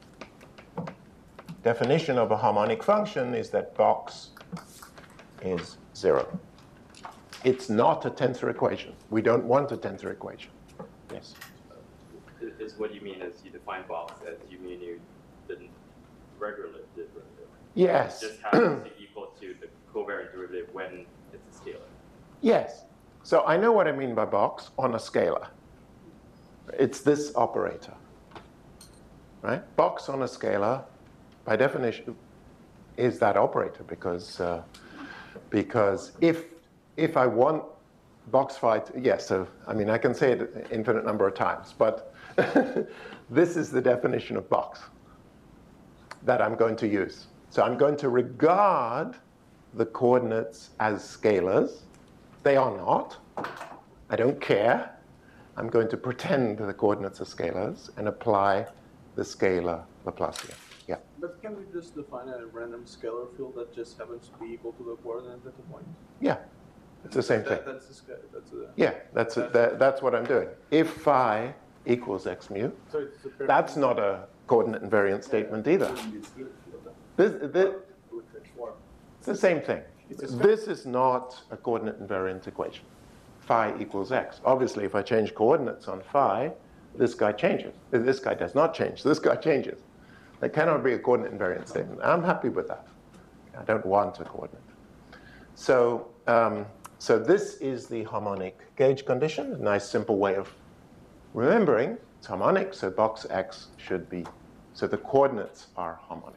Definition of a harmonic function is that box is zero. It's not a tensor equation. We don't want a tensor equation. Yes? Is what you mean as you define box as you mean you didn't regularly derivative. Yes. It just happens to equal to the covariant derivative when it's a scalar. Yes. So I know what I mean by box on a scalar. It's this operator. Right? Box on a scalar, by definition, is that operator because uh, because if if I want box phi, to, yes, so I mean I can say it an infinite number of times, but this is the definition of box that I'm going to use. So I'm going to regard the coordinates as scalars. They are not. I don't care. I'm going to pretend the coordinates are scalars and apply the scalar Laplacian. Yeah. But can we just define a random scalar field that just happens to be equal to the coordinate at the point? Yeah. It's the same thing. That, that's a scalar. That's a, Yeah, that's, a, that, that's what I'm doing. If phi equals x mu, so it's a perfect that's not a coordinate invariant statement either. This, this, it's the same thing. This is not a coordinate invariant equation. Phi equals x. Obviously, if I change coordinates on phi, this guy changes. This guy does not change. This guy changes. There cannot be a coordinate invariant statement. I'm happy with that. I don't want a coordinate. So, um, so this is the harmonic gauge condition. A nice simple way of remembering. It's harmonic, so box x should be, so the coordinates are harmonic.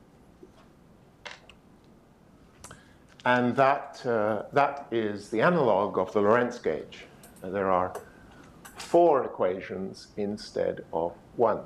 And that, uh, that is the analog of the Lorentz gauge. And there are four equations instead of one.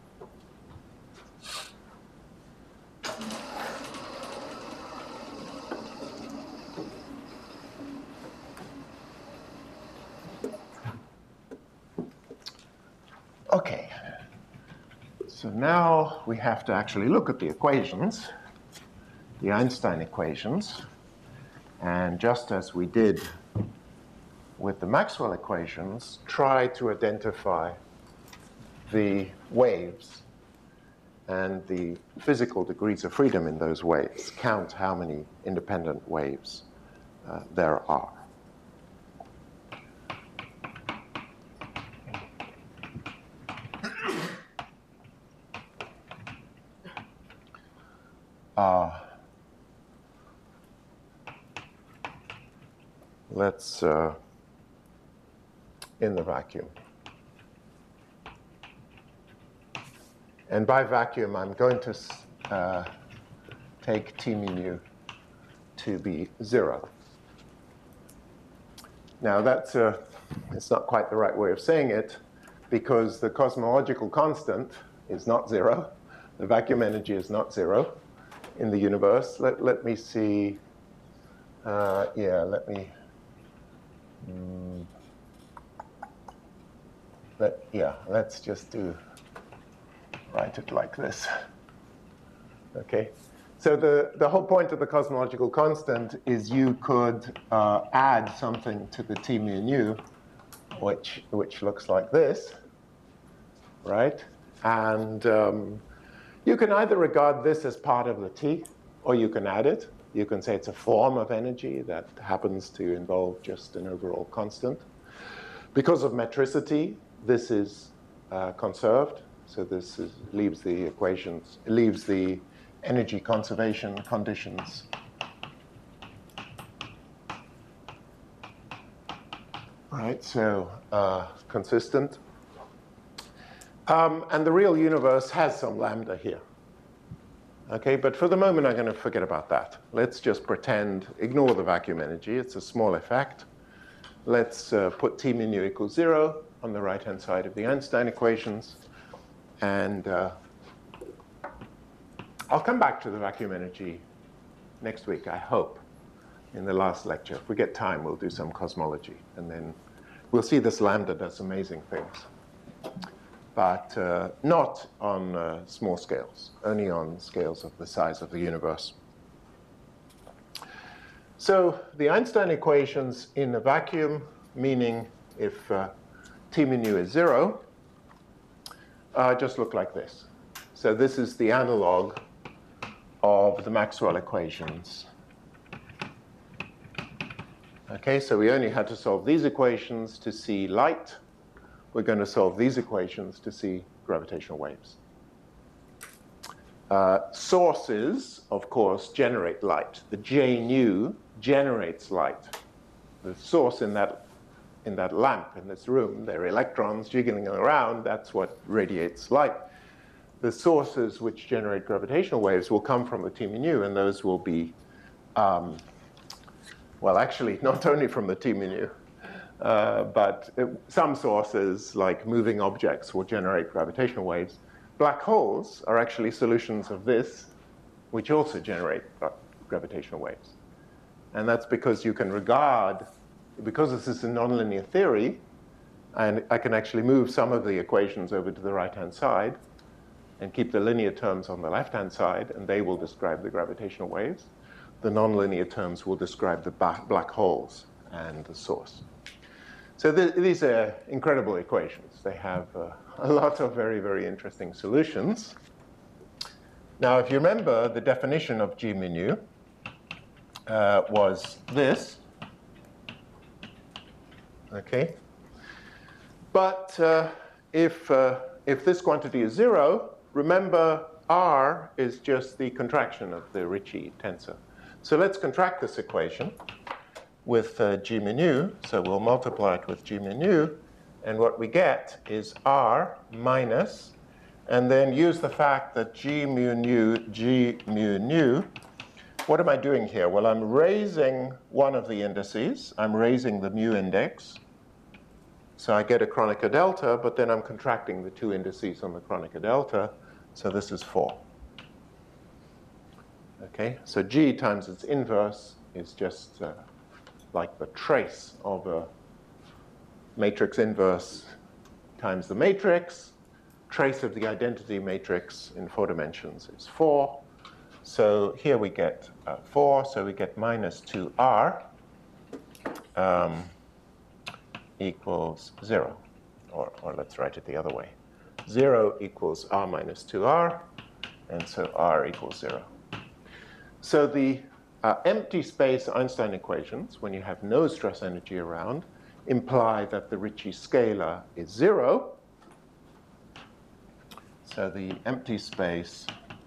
Okay, so now we have to actually look at the equations, the Einstein equations, and just as we did with the Maxwell equations, try to identify the waves and the physical degrees of freedom in those waves, count how many independent waves uh, there are. Uh, let's, uh, in the vacuum. And by vacuum, I'm going to uh, take T mu to be zero. Now that's a, it's not quite the right way of saying it, because the cosmological constant is not zero. The vacuum energy is not zero in the universe. Let, let me see, uh, yeah, let me, mm, let, yeah, let's just do, write it like this. Okay, so the, the whole point of the cosmological constant is you could uh, add something to the T mu nu, which, which looks like this, right? And um, you can either regard this as part of the T, or you can add it. You can say it's a form of energy that happens to involve just an overall constant. Because of metricity, this is uh, conserved. So this is, leaves the equations, leaves the energy conservation conditions. Right, so uh, consistent. Um, and the real universe has some lambda here. Okay, but for the moment, I'm going to forget about that. Let's just pretend, ignore the vacuum energy. It's a small effect. Let's uh, put T mu nu equals zero on the right-hand side of the Einstein equations. And uh, I'll come back to the vacuum energy next week, I hope, in the last lecture. If we get time, we'll do some cosmology. And then we'll see this lambda does amazing things. But uh, not on uh, small scales, only on scales of the size of the universe. So the Einstein equations in a vacuum, meaning if uh, T mu nu is zero, uh, just look like this. So this is the analog of the Maxwell equations. Okay, so we only had to solve these equations to see light. We're going to solve these equations to see gravitational waves. Uh, sources, of course, generate light. The J nu generates light. The source in that, in that lamp in this room, there are electrons jiggling around. That's what radiates light. The sources which generate gravitational waves will come from the T mu nu, and those will be, um, well, actually, not only from the T mu nu, Uh, but it, some sources, like moving objects, will generate gravitational waves. Black holes are actually solutions of this, which also generate gravitational waves. And that's because you can regard, because this is a nonlinear theory, and I can actually move some of the equations over to the right-hand side and keep the linear terms on the left-hand side, and they will describe the gravitational waves. The nonlinear terms will describe the black holes and the source. So th these are incredible equations. They have uh, a lot of very, very interesting solutions. Now, if you remember, the definition of G mu nu uh, was this. Okay. But uh, if, uh, if this quantity is zero, remember R is just the contraction of the Ricci tensor. So let's contract this equation with uh, G mu nu, so we'll multiply it with G mu nu, and what we get is R minus, and then use the fact that G mu nu, G mu nu. What am I doing here? Well, I'm raising one of the indices. I'm raising the mu index. So I get a Kronecker delta, but then I'm contracting the two indices on the Kronecker delta, so this is four. Okay, so G times its inverse is just uh, like the trace of a matrix inverse times the matrix. Trace of the identity matrix in four dimensions is four. So here we get uh, four, so we get minus two R um, equals zero. Or, or let's write it the other way. zero equals R minus two R, and so R equals zero. So the Uh, empty space Einstein equations, when you have no stress energy around, imply that the Ricci scalar is zero. So the empty space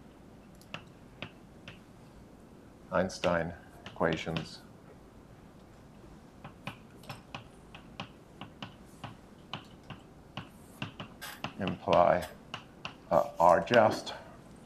Einstein equations imply uh, R just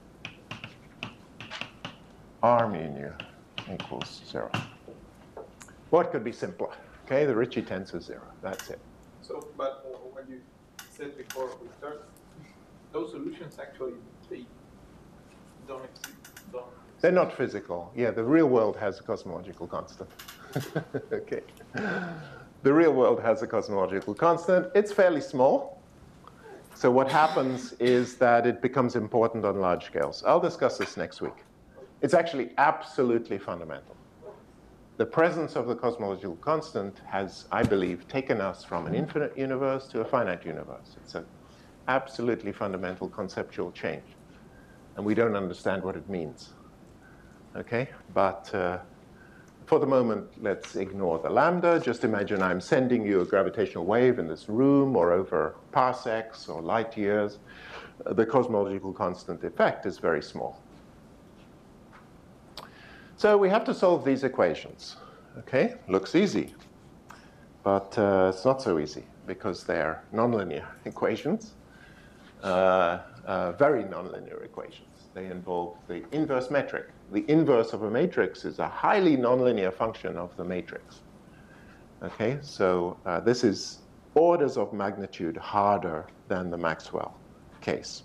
R mu nu equals zero. What could be simpler? Okay, the Ricci tensor is zero. That's it. So, but when you said before we start, those solutions actually they don't exist. Don't They're not physical. Yeah, the real world has a cosmological constant. Okay. The real world has a cosmological constant. It's fairly small. So what happens is that it becomes important on large scales. I'll discuss this next week. It's actually absolutely fundamental. The presence of the cosmological constant has, I believe, taken us from an infinite universe to a finite universe. It's an absolutely fundamental conceptual change. And we don't understand what it means. Okay? But uh, for the moment, let's ignore the lambda. Just imagine I'm sending you a gravitational wave in this room or over parsecs or light years. The cosmological constant effect is very small. So we have to solve these equations. Okay, looks easy, but uh, it's not so easy because they're nonlinear equations, uh, uh, very nonlinear equations. They involve the inverse metric. The inverse of a matrix is a highly nonlinear function of the matrix. Okay, so uh, this is orders of magnitude harder than the Maxwell case.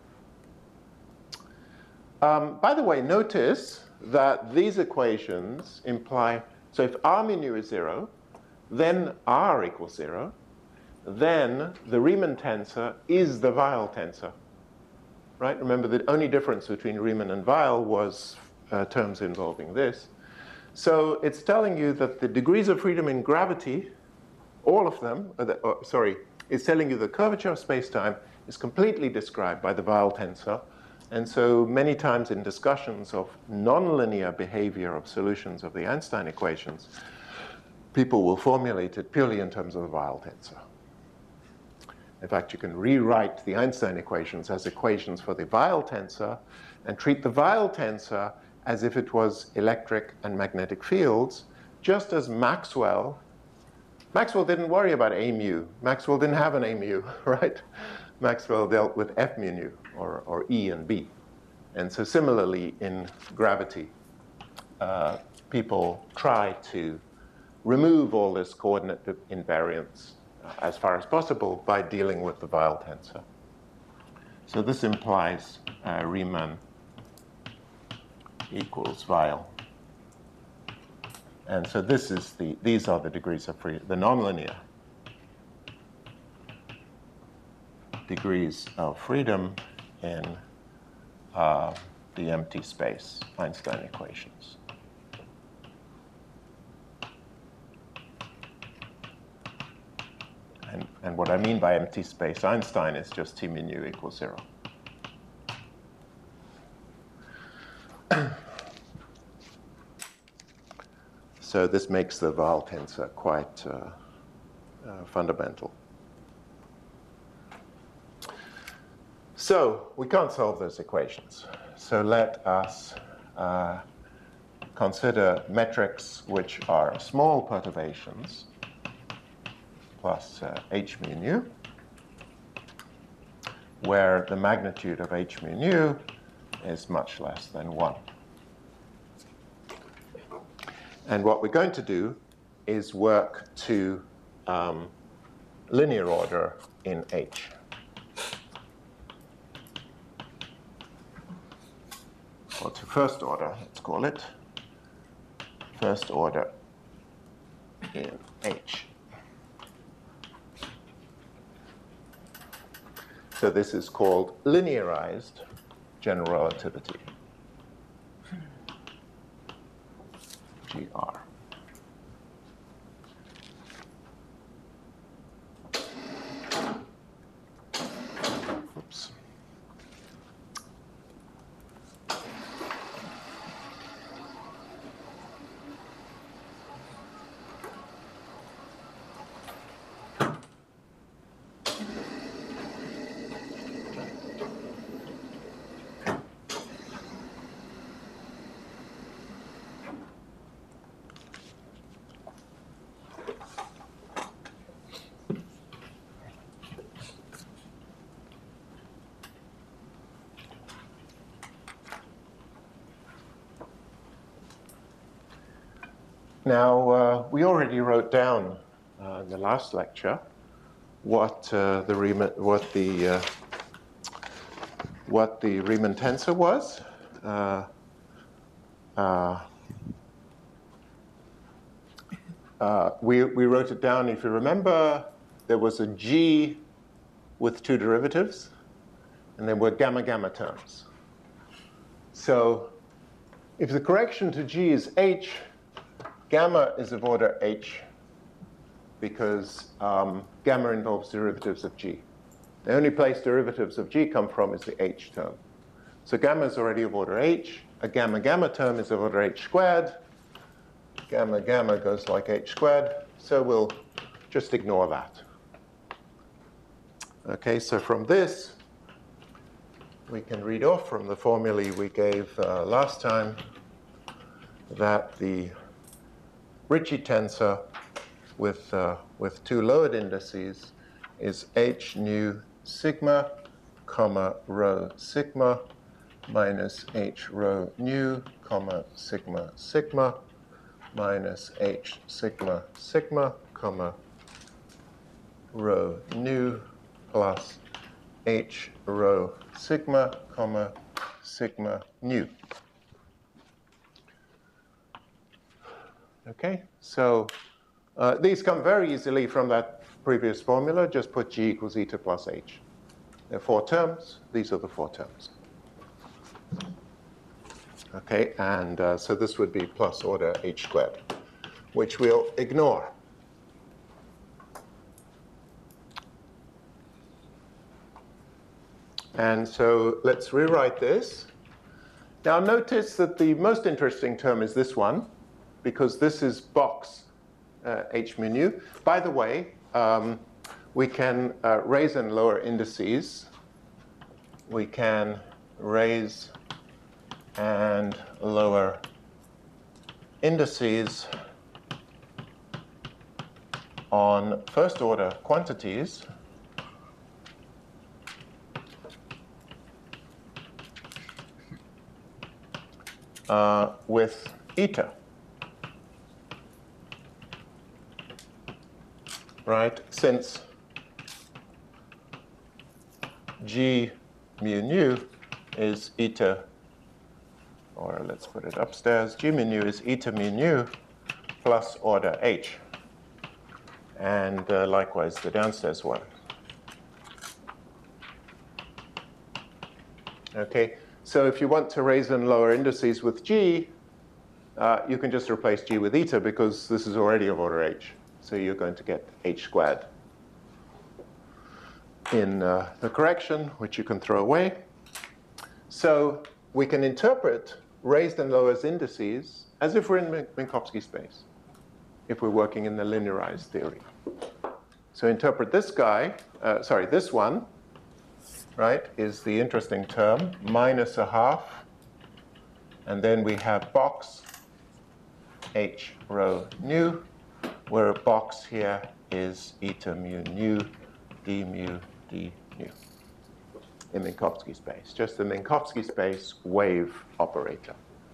Um, by the way, notice that these equations imply, so if R mu nu is zero, then R equals zero, then the Riemann tensor is the Weyl tensor. Right? Remember, the only difference between Riemann and Weyl was uh, terms involving this. So it's telling you that the degrees of freedom in gravity, all of them, uh, the, uh, sorry, it's telling you the curvature of space-time is completely described by the Weyl tensor. And so many times in discussions of nonlinear behavior of solutions of the Einstein equations, people will formulate it purely in terms of the Weyl tensor. In fact, you can rewrite the Einstein equations as equations for the Weyl tensor and treat the Weyl tensor as if it was electric and magnetic fields, just as Maxwell, Maxwell didn't worry about A mu. Maxwell didn't have an A mu, right? Maxwell dealt with F mu nu, or, or E and B. And so similarly in gravity, uh, people try to remove all this coordinate invariance as far as possible by dealing with the Weyl tensor. So this implies uh, Riemann equals Weyl. And so this is the, these are the degrees of freedom, the nonlinear degrees of freedom in uh, the empty space Einstein equations. And, and what I mean by empty space Einstein is just T mu nu equals zero. So this makes the Weyl tensor quite uh, uh, fundamental. So we can't solve those equations. So let us uh, consider metrics which are small perturbations plus uh, h mu nu, where the magnitude of h mu nu is much less than one. And what we're going to do is work to um, linear order in H. Or to first order, let's call it. First order in H. So this is called linearized general relativity, G R. Oops. Now, uh, we already wrote down uh, in the last lecture what uh, the Riemann, what the uh, what the Riemann tensor was. Uh, uh, uh, we we wrote it down. If you remember, there was a G with two derivatives, and there were gamma gamma terms. So, if the correction to G is H, gamma is of order H because um, gamma involves derivatives of G. The only place derivatives of G come from is the H term. So gamma is already of order H. A gamma gamma term is of order H squared. gamma gamma goes like h squared, so we'll just ignore that. Okay, so from this, we can read off from the formulae we gave uh, last time that the Ricci tensor with, uh, with two lowered indices is h nu sigma, comma, rho sigma, minus h rho nu, comma, sigma sigma, minus h sigma sigma, comma, rho nu, plus h rho sigma, comma, sigma nu. Okay, so uh, these come very easily from that previous formula. Just put g equals eta plus h. There are four terms. These are the four terms. Okay, and uh, so this would be plus order h squared, which we'll ignore. And so let's rewrite this. Now notice that the most interesting term is this one, because this is box uh, h mu nu. By the way, um, we can uh, raise and lower indices. We can raise and lower indices on first order quantities uh, with eta. Right, since g mu nu is eta, or let's put it upstairs, g mu nu is eta mu nu plus order h, and uh, likewise the downstairs one. Okay, so if you want to raise and lower indices with g, uh, you can just replace g with eta because this is already of order h. So you're going to get h squared in uh, the correction, which you can throw away. So we can interpret raised and lowered indices as if we're in Minkowski space, if we're working in the linearized theory. So interpret this guy, uh, sorry, this one, right, is the interesting term, minus a half, and then we have box h rho nu, where a box here is eta mu nu, d mu, d nu in Minkowski space, just the Minkowski space wave operator.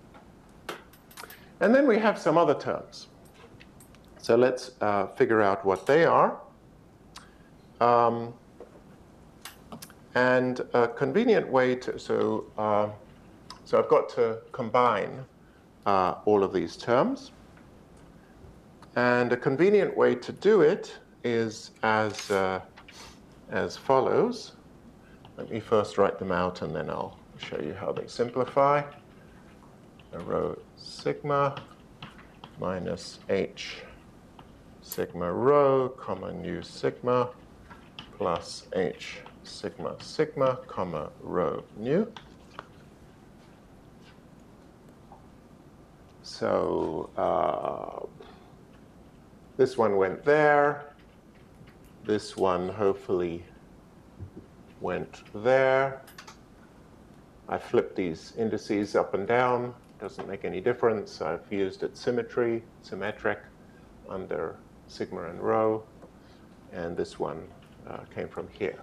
And then we have some other terms. So let's uh, figure out what they are. Um, and a convenient way to, so, uh, so I've got to combine uh, all of these terms. And a convenient way to do it is as, uh, as follows. Let me first write them out, and then I'll show you how they simplify. A rho sigma minus h sigma rho, comma nu sigma, plus h sigma sigma, comma rho nu. So uh, this one went there. This one hopefully went there. I flipped these indices up and down. Doesn't make any difference. I've used its symmetry, symmetric, under sigma and rho. And this one uh, came from here.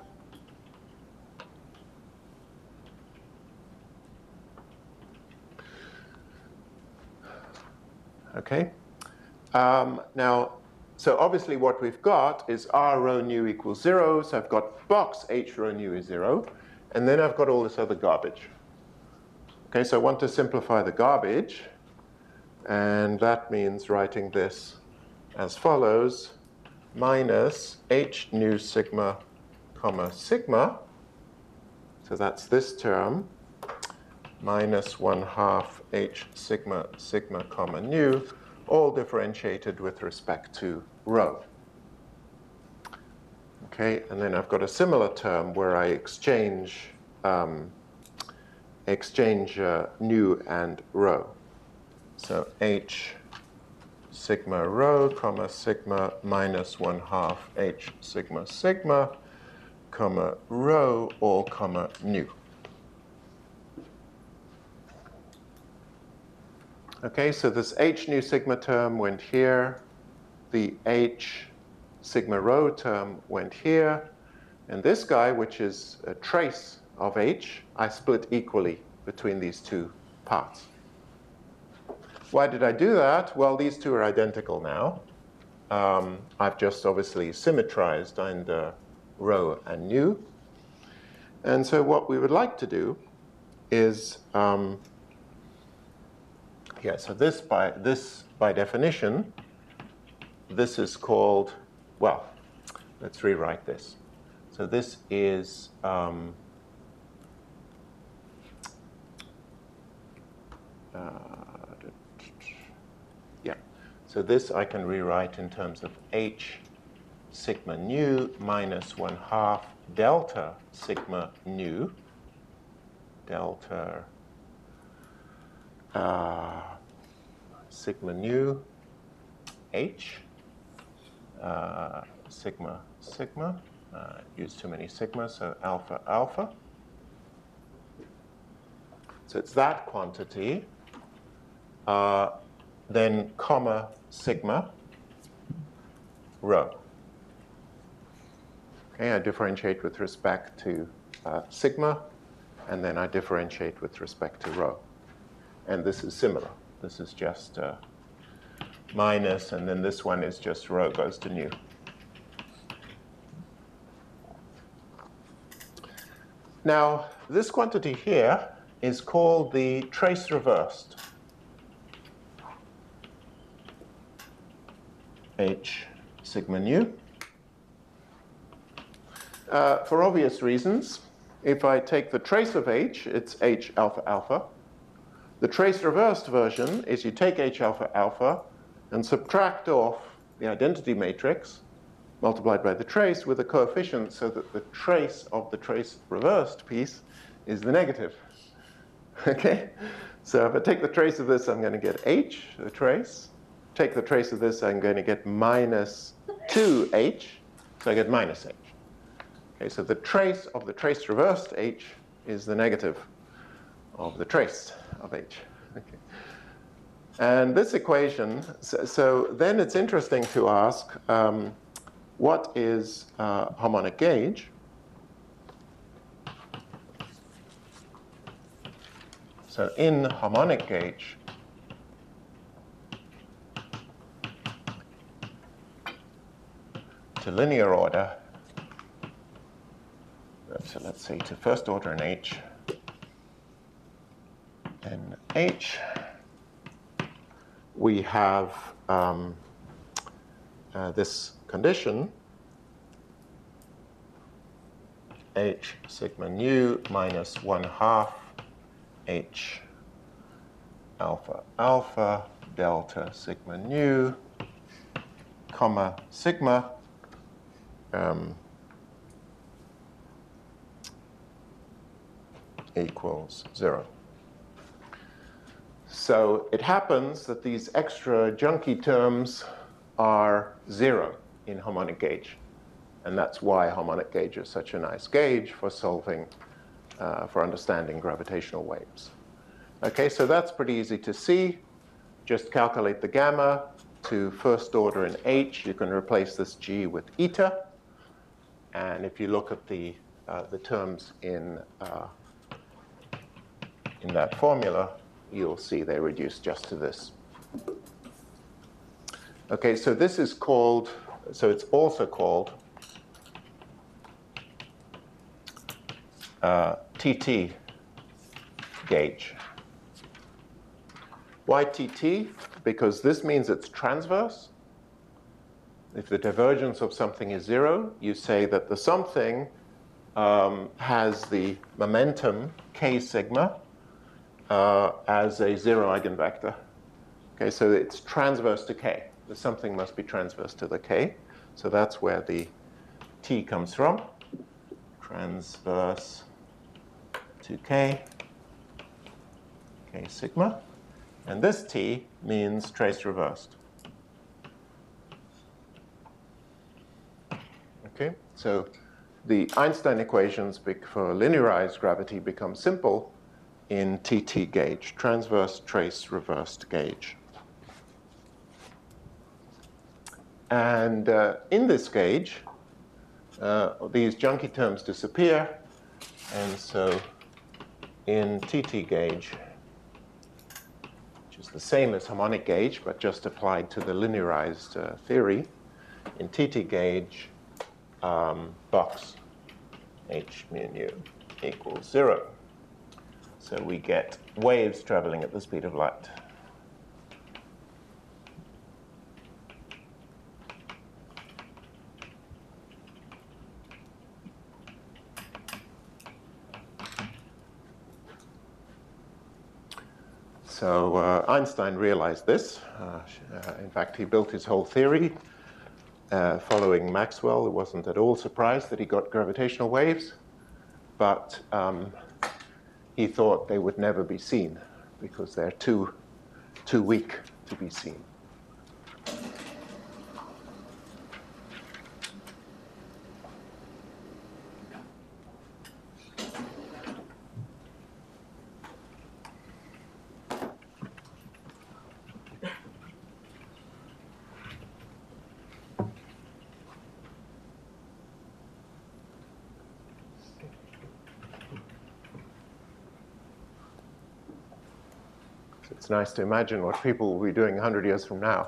Okay. Um, now, so obviously what we've got is r rho nu equals zero. So I've got box h rho nu is zero. And then I've got all this other garbage. Okay, so I want to simplify the garbage. And that means writing this as follows. Minus h nu sigma, comma sigma. So that's this term. Minus one half h sigma sigma, comma nu, all differentiated with respect to rho. Okay, and then I've got a similar term where I exchange um, exchange uh, nu and rho. So h sigma rho, comma, sigma minus one half h sigma sigma, comma, rho, or comma, nu. Okay, so this h nu sigma term went here, the h sigma rho term went here, and this guy, which is a trace of h, I split equally between these two parts. Why did I do that? Well, these two are identical now. Um, I've just obviously symmetrized under rho and nu. And so what we would like to do is, um, yeah, so this by, this by definition, this is called, well, let's rewrite this. So this is, um, uh, yeah, so this I can rewrite in terms of h sigma nu minus one half delta sigma nu, delta uh, sigma nu h, uh, sigma sigma, uh, use too many sigmas, so alpha alpha. So it's that quantity, uh, then comma sigma rho. Okay, I differentiate with respect to uh, sigma, and then I differentiate with respect to rho. And this is similar. This is just uh, minus, and then this one is just rho goes to nu. Now, this quantity here is called the trace reversed. H sigma nu. Uh, for obvious reasons, if I take the trace of h, it's h alpha alpha. The trace reversed version is you take h alpha alpha and subtract off the identity matrix multiplied by the trace with a coefficient so that the trace of the trace reversed piece is the negative. Okay? So if I take the trace of this, I'm going to get h, the trace. Take the trace of this, I'm going to get minus two h, so I get minus h. Okay, so the trace of the trace reversed h is the negative of the trace of h. Okay. And this equation, so, so then it's interesting to ask, um, what is uh, harmonic gauge? So in harmonic gauge, to linear order, so let's say to first order in H, in H, we have um, uh, this condition, H sigma nu minus one half H alpha alpha delta sigma nu, comma sigma, um, equals zero. So it happens that these extra junky terms are zero in harmonic gauge. And that's why harmonic gauge is such a nice gauge for solving, uh, for understanding gravitational waves. Okay, so that's pretty easy to see. Just calculate the gamma to first order in H. You can replace this G with eta. And if you look at the, uh, the terms in, uh, in that formula, you'll see they reduce just to this. Okay, so this is called, so it's also called uh, T T gauge. Why T T? Because this means it's transverse. If the divergence of something is zero, you say that the something um, has the momentum k sigma uh, as a zero eigenvector. Okay, so it's transverse to k. The something must be transverse to the k. So that's where the t comes from. Transverse to k, k sigma. And this t means trace reversed. So the Einstein equations for linearized gravity become simple in T T gauge, transverse trace reversed gauge. And uh, in this gauge, uh, these junky terms disappear. And so in T T gauge, which is the same as harmonic gauge, but just applied to the linearized uh, theory, in T T gauge, um, box h mu nu equals zero. So we get waves traveling at the speed of light. So uh, Einstein realized this. Uh, in fact, he built his whole theory uh, following Maxwell. It wasn't at all surprised that he got gravitational waves, but um, he thought they would never be seen because they're too, too weak to be seen. It's nice to imagine what people will be doing a hundred years from now.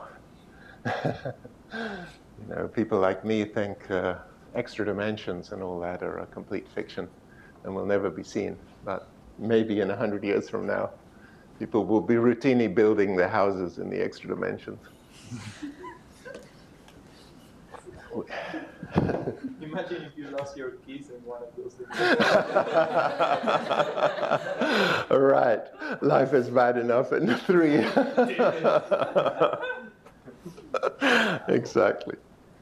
You know, people like me think uh, extra dimensions and all that are a complete fiction and will never be seen. But maybe in a hundred years from now, people will be routinely building their houses in the extra dimensions. Imagine if you lost your keys in one of those things. All right, life is bad enough in three. Exactly.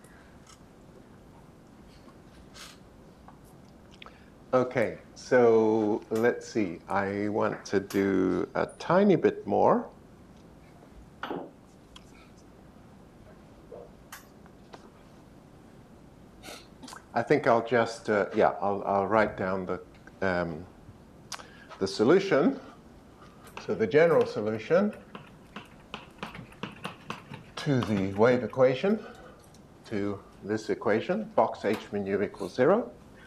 Okay, so let's see. I want to do a tiny bit more. I think I'll just, uh, yeah, I'll, I'll write down the, um, the solution. So the general solution to the wave equation, to this equation, box h mu nu equals zero.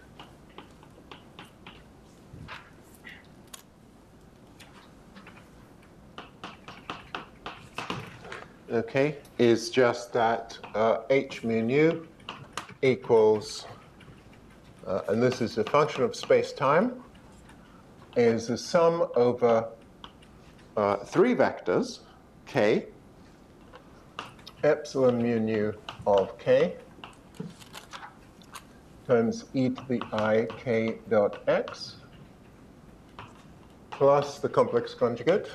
Okay, is just that uh, h mu nu equals, uh, and this is a function of space-time, is the sum over uh, three vectors, k, epsilon mu nu of k, times e to the I k dot x, plus the complex conjugate,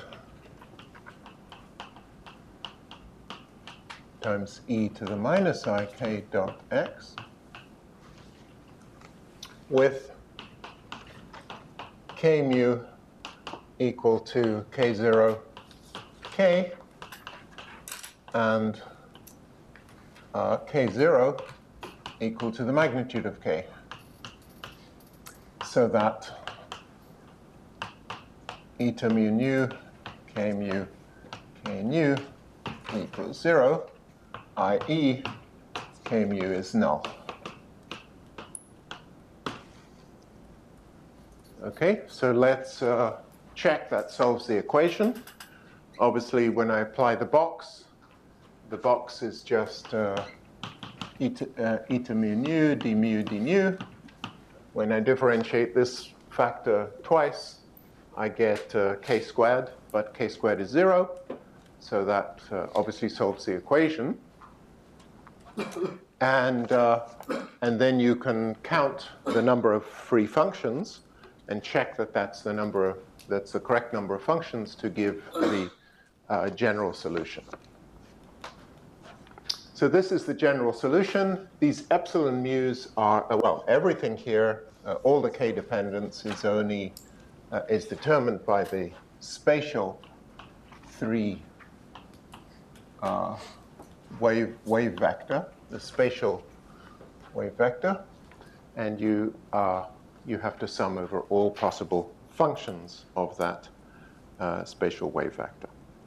times e to the minus I k dot x, with k mu equal to k zero k, and uh, k zero equal to the magnitude of k, so that eta mu nu k mu k nu equals zero, that is k mu is null. Okay, so let's uh, check that solves the equation. Obviously, when I apply the box, the box is just uh, eta, uh, eta mu nu d mu d nu. When I differentiate this factor twice, I get uh, k squared, but k squared is zero. So that uh, obviously solves the equation. And, uh, and then you can count the number of free functions and check that that's the number of, that's the correct number of functions to give the uh, general solution. So this is the general solution. These epsilon mu's are, uh, well, everything here, uh, all the k dependence is only, uh, is determined by the spatial three uh, wave, wave vector, the spatial wave vector. and you, uh, you have to sum over all possible functions of that uh, spatial wave vector.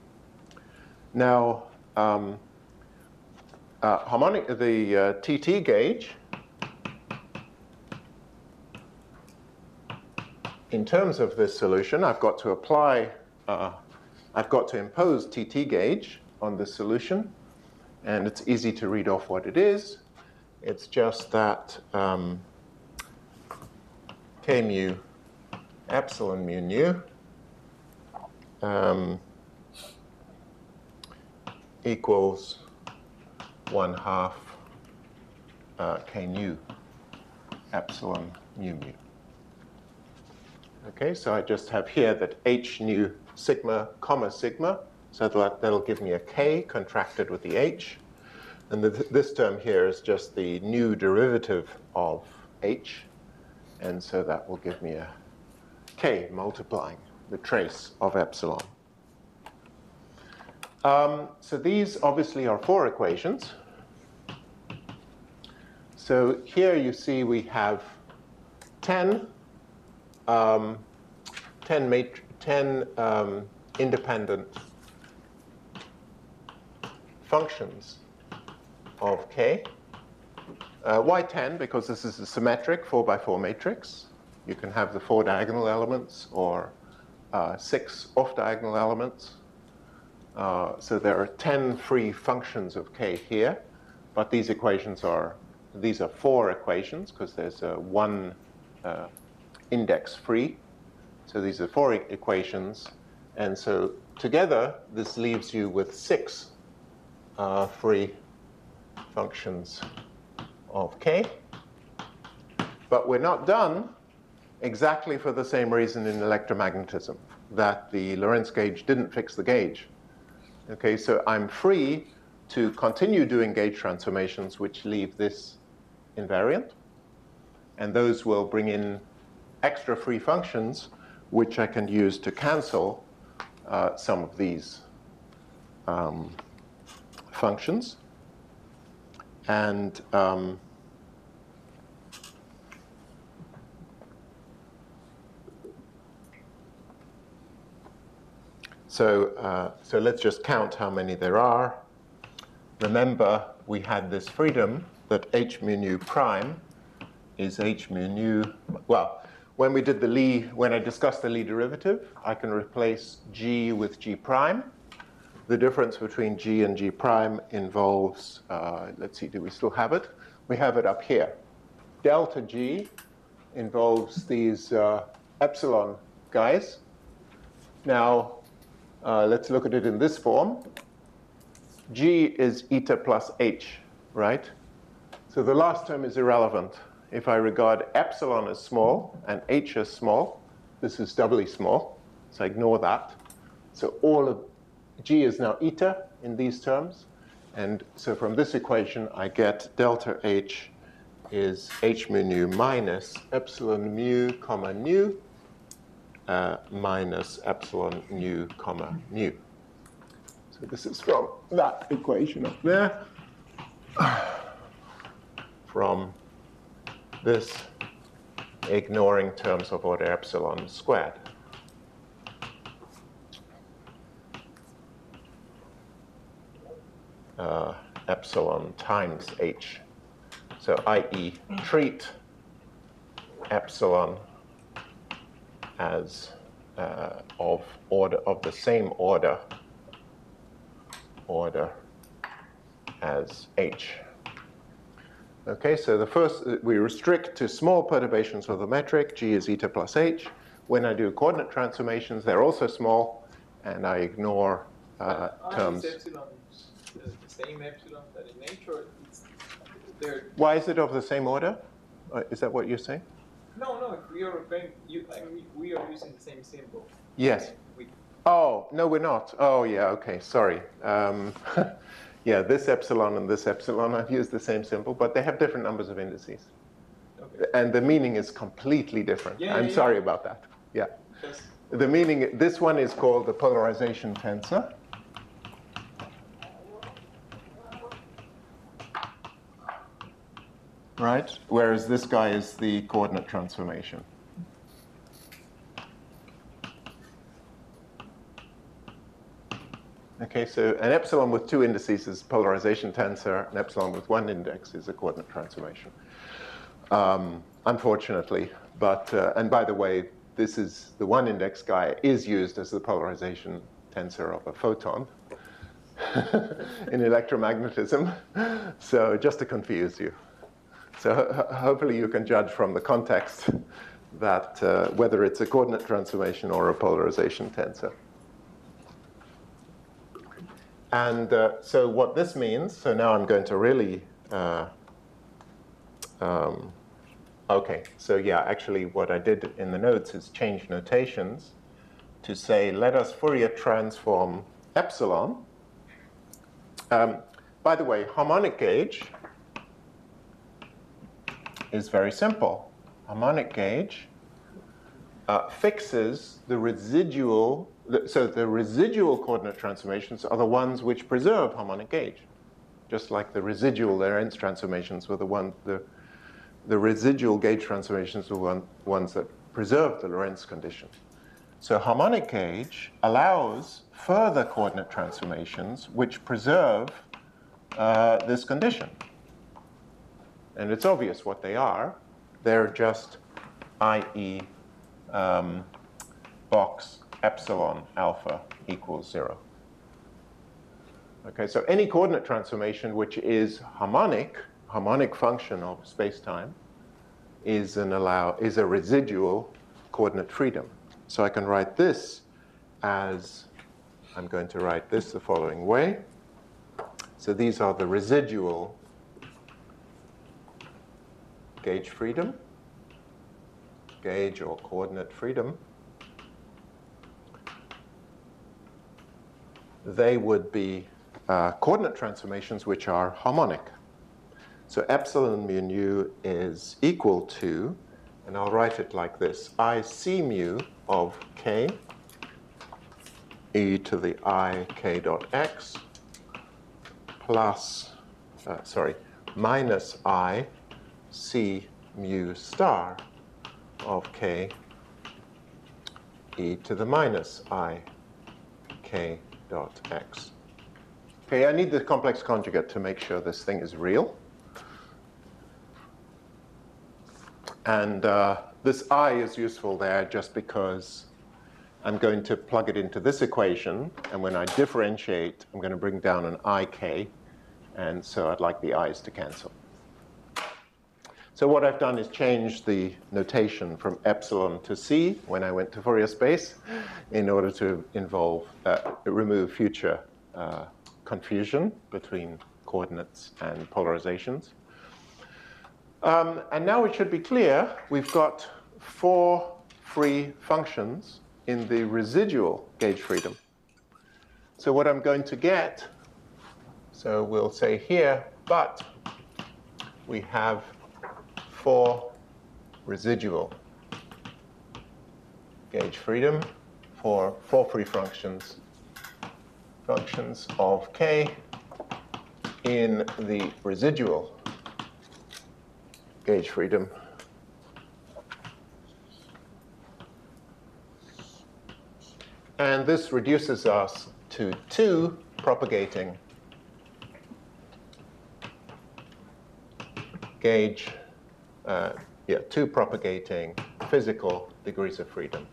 Now, um, uh, harmonic, the uh, T T gauge, in terms of this solution, I've got to apply, uh, I've got to impose T T gauge on this solution, and it's easy to read off what it is. It's just that um, K mu epsilon mu nu um, equals one half uh, K nu epsilon mu mu. Okay, so I just have here that H nu sigma comma sigma, so that, that'll give me a K contracted with the H. And the, this term here is just the new derivative of H. And so that will give me a K multiplying the trace of epsilon. Um, so these obviously are four equations. So here you see we have ten, um, ten, mat ten um, independent functions of K. Uh, why ten? Because this is a symmetric four by four matrix. You can have the four diagonal elements or uh, six off-diagonal elements. Uh, so there are ten free functions of K here, but these equations are, these are four equations because there's a one uh, index free. So these are four e equations. And so together, this leaves you with six uh, free functions of K. But we're not done exactly for the same reason in electromagnetism, that the Lorentz gauge didn't fix the gauge. Okay, so I'm free to continue doing gauge transformations which leave this invariant. And those will bring in extra free functions which I can use to cancel uh, some of these um, functions. And um, so, uh, so let's just count how many there are. Remember, we had this freedom that h mu nu prime is h mu nu. Well, when we did the Lie, when I discussed the Lie derivative, I can replace g with g prime. The difference between g and g prime involves, uh, let's see, do we still have it? We have it up here. Delta g involves these uh, epsilon guys. Now, uh, let's look at it in this form. G is eta plus h, right? So the last term is irrelevant. If I regard epsilon as small and h as small, this is doubly small, so ignore that. So all of G is now eta in these terms. And so from this equation, I get delta H is h mu nu minus epsilon mu comma nu uh, minus epsilon nu comma nu. So this is from that equation up there. From this, ignoring terms of order epsilon squared. Uh, epsilon times h. So that is treat epsilon as uh, of order of the same order order as h. Okay, so the first, we restrict to small perturbations of the metric. G is eta plus h. When I do coordinate transformations, they're also small, and I ignore uh, terms. The same epsilon that in nature, it's, they're... Why is it of the same order? Uh, is that what you're saying? No, no, if we are going, you, I mean, we are using the same symbol. Yes. We, Oh, no, we're not. Oh, yeah, okay, sorry. Um, yeah, this epsilon and this epsilon, I've used the same symbol, but they have different numbers of indices. okay. And the meaning is completely different. Yeah, I'm yeah, sorry yeah. about that. Yeah. Just, The meaning, this one is called the polarization tensor. right? Whereas this guy is the coordinate transformation. Okay, so an epsilon with two indices is polarization tensor. An epsilon with one index is a coordinate transformation. Um, unfortunately, but, uh, and by the way, this is, the one index guy is used as the polarization tensor of a photon in electromagnetism. So just to confuse you. So ho hopefully you can judge from the context that uh, whether it's a coordinate transformation or a polarization tensor. And uh, so what this means, so now I'm going to really, uh, um, okay, so yeah, actually what I did in the notes is change notations to say, let us Fourier transform epsilon. Um, by the way, harmonic gauge is very simple. Harmonic gauge uh, fixes the residual. So the residual coordinate transformations are the ones which preserve harmonic gauge, just like the residual Lorentz transformations were the one, the, the residual gauge transformations were one, ones that preserve the Lorentz condition. So harmonic gauge allows further coordinate transformations which preserve uh, this condition. And it's obvious what they are. They're just that is um, box epsilon alpha equals zero. Okay, so any coordinate transformation which is harmonic, harmonic function of space-time, is an allow is a residual coordinate freedom. So I can write this as, I'm going to write this the following way. So these are the residual gauge freedom, gauge or coordinate freedom. They would be uh, coordinate transformations which are harmonic. So epsilon mu nu is equal to, and I'll write it like this, I c mu of k e to the I k dot x plus, uh, sorry, minus I c mu star of k e to the minus I k dot x. Okay, I need the complex conjugate to make sure this thing is real. And uh, this I is useful there just because I'm going to plug it into this equation, and when I differentiate, I'm going to bring down an I k, and so I'd like the i's to cancel. So what I've done is change the notation from epsilon to c when I went to Fourier space in order to involve, uh, remove future uh, confusion between coordinates and polarizations. Um, and now it should be clear, we've got four free functions in the residual gauge freedom. So what I'm going to get, so we'll say here, but we have four residual gauge freedom for four free functions, functions of k in the residual gauge freedom. And this reduces us to two propagating gauge, uh, yeah, two propagating physical degrees of freedom.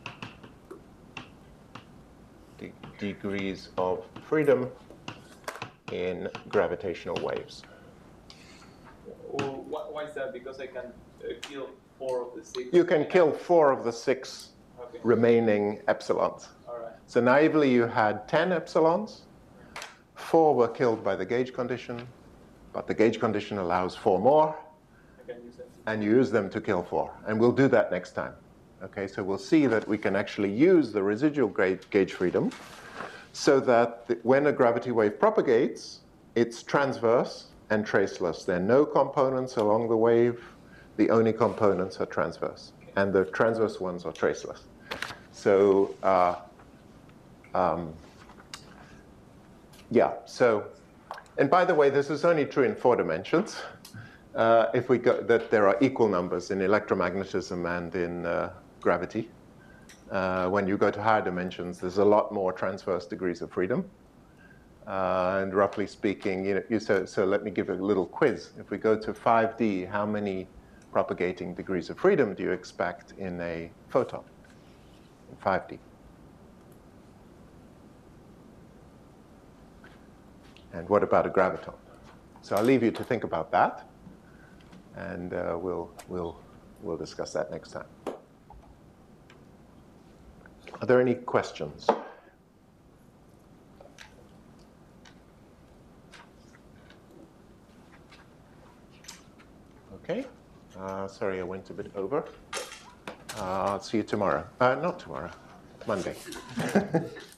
De degrees of freedom in gravitational waves. Well, why is that? Because I can uh, kill four of the six? You can kill four of the six okay. remaining epsilons. All right. So naively you had ten epsilons. Four were killed by the gauge condition, but the gauge condition allows four more. I can use them. And you use them to kill four. And we'll do that next time. Okay, so we'll see that we can actually use the residual gauge freedom so that the, when a gravity wave propagates, it's transverse and traceless. There are no components along the wave. The only components are transverse. And the transverse ones are traceless. So, uh, um, yeah, so, and by the way, this is only true in four dimensions. uh, if we go, that there are equal numbers in electromagnetism and in uh, gravity. Uh, when you go to higher dimensions, there's a lot more transverse degrees of freedom. Uh, and roughly speaking, you know, you, so, so let me give a little quiz. If we go to five D, how many propagating degrees of freedom do you expect in a photon in five D? And what about a graviton? So I'll leave you to think about that, and uh, we'll, we'll, we'll discuss that next time. Are there any questions? Okay. Uh, sorry, I went a bit over. Uh, I'll see you tomorrow. Uh, not tomorrow, Monday.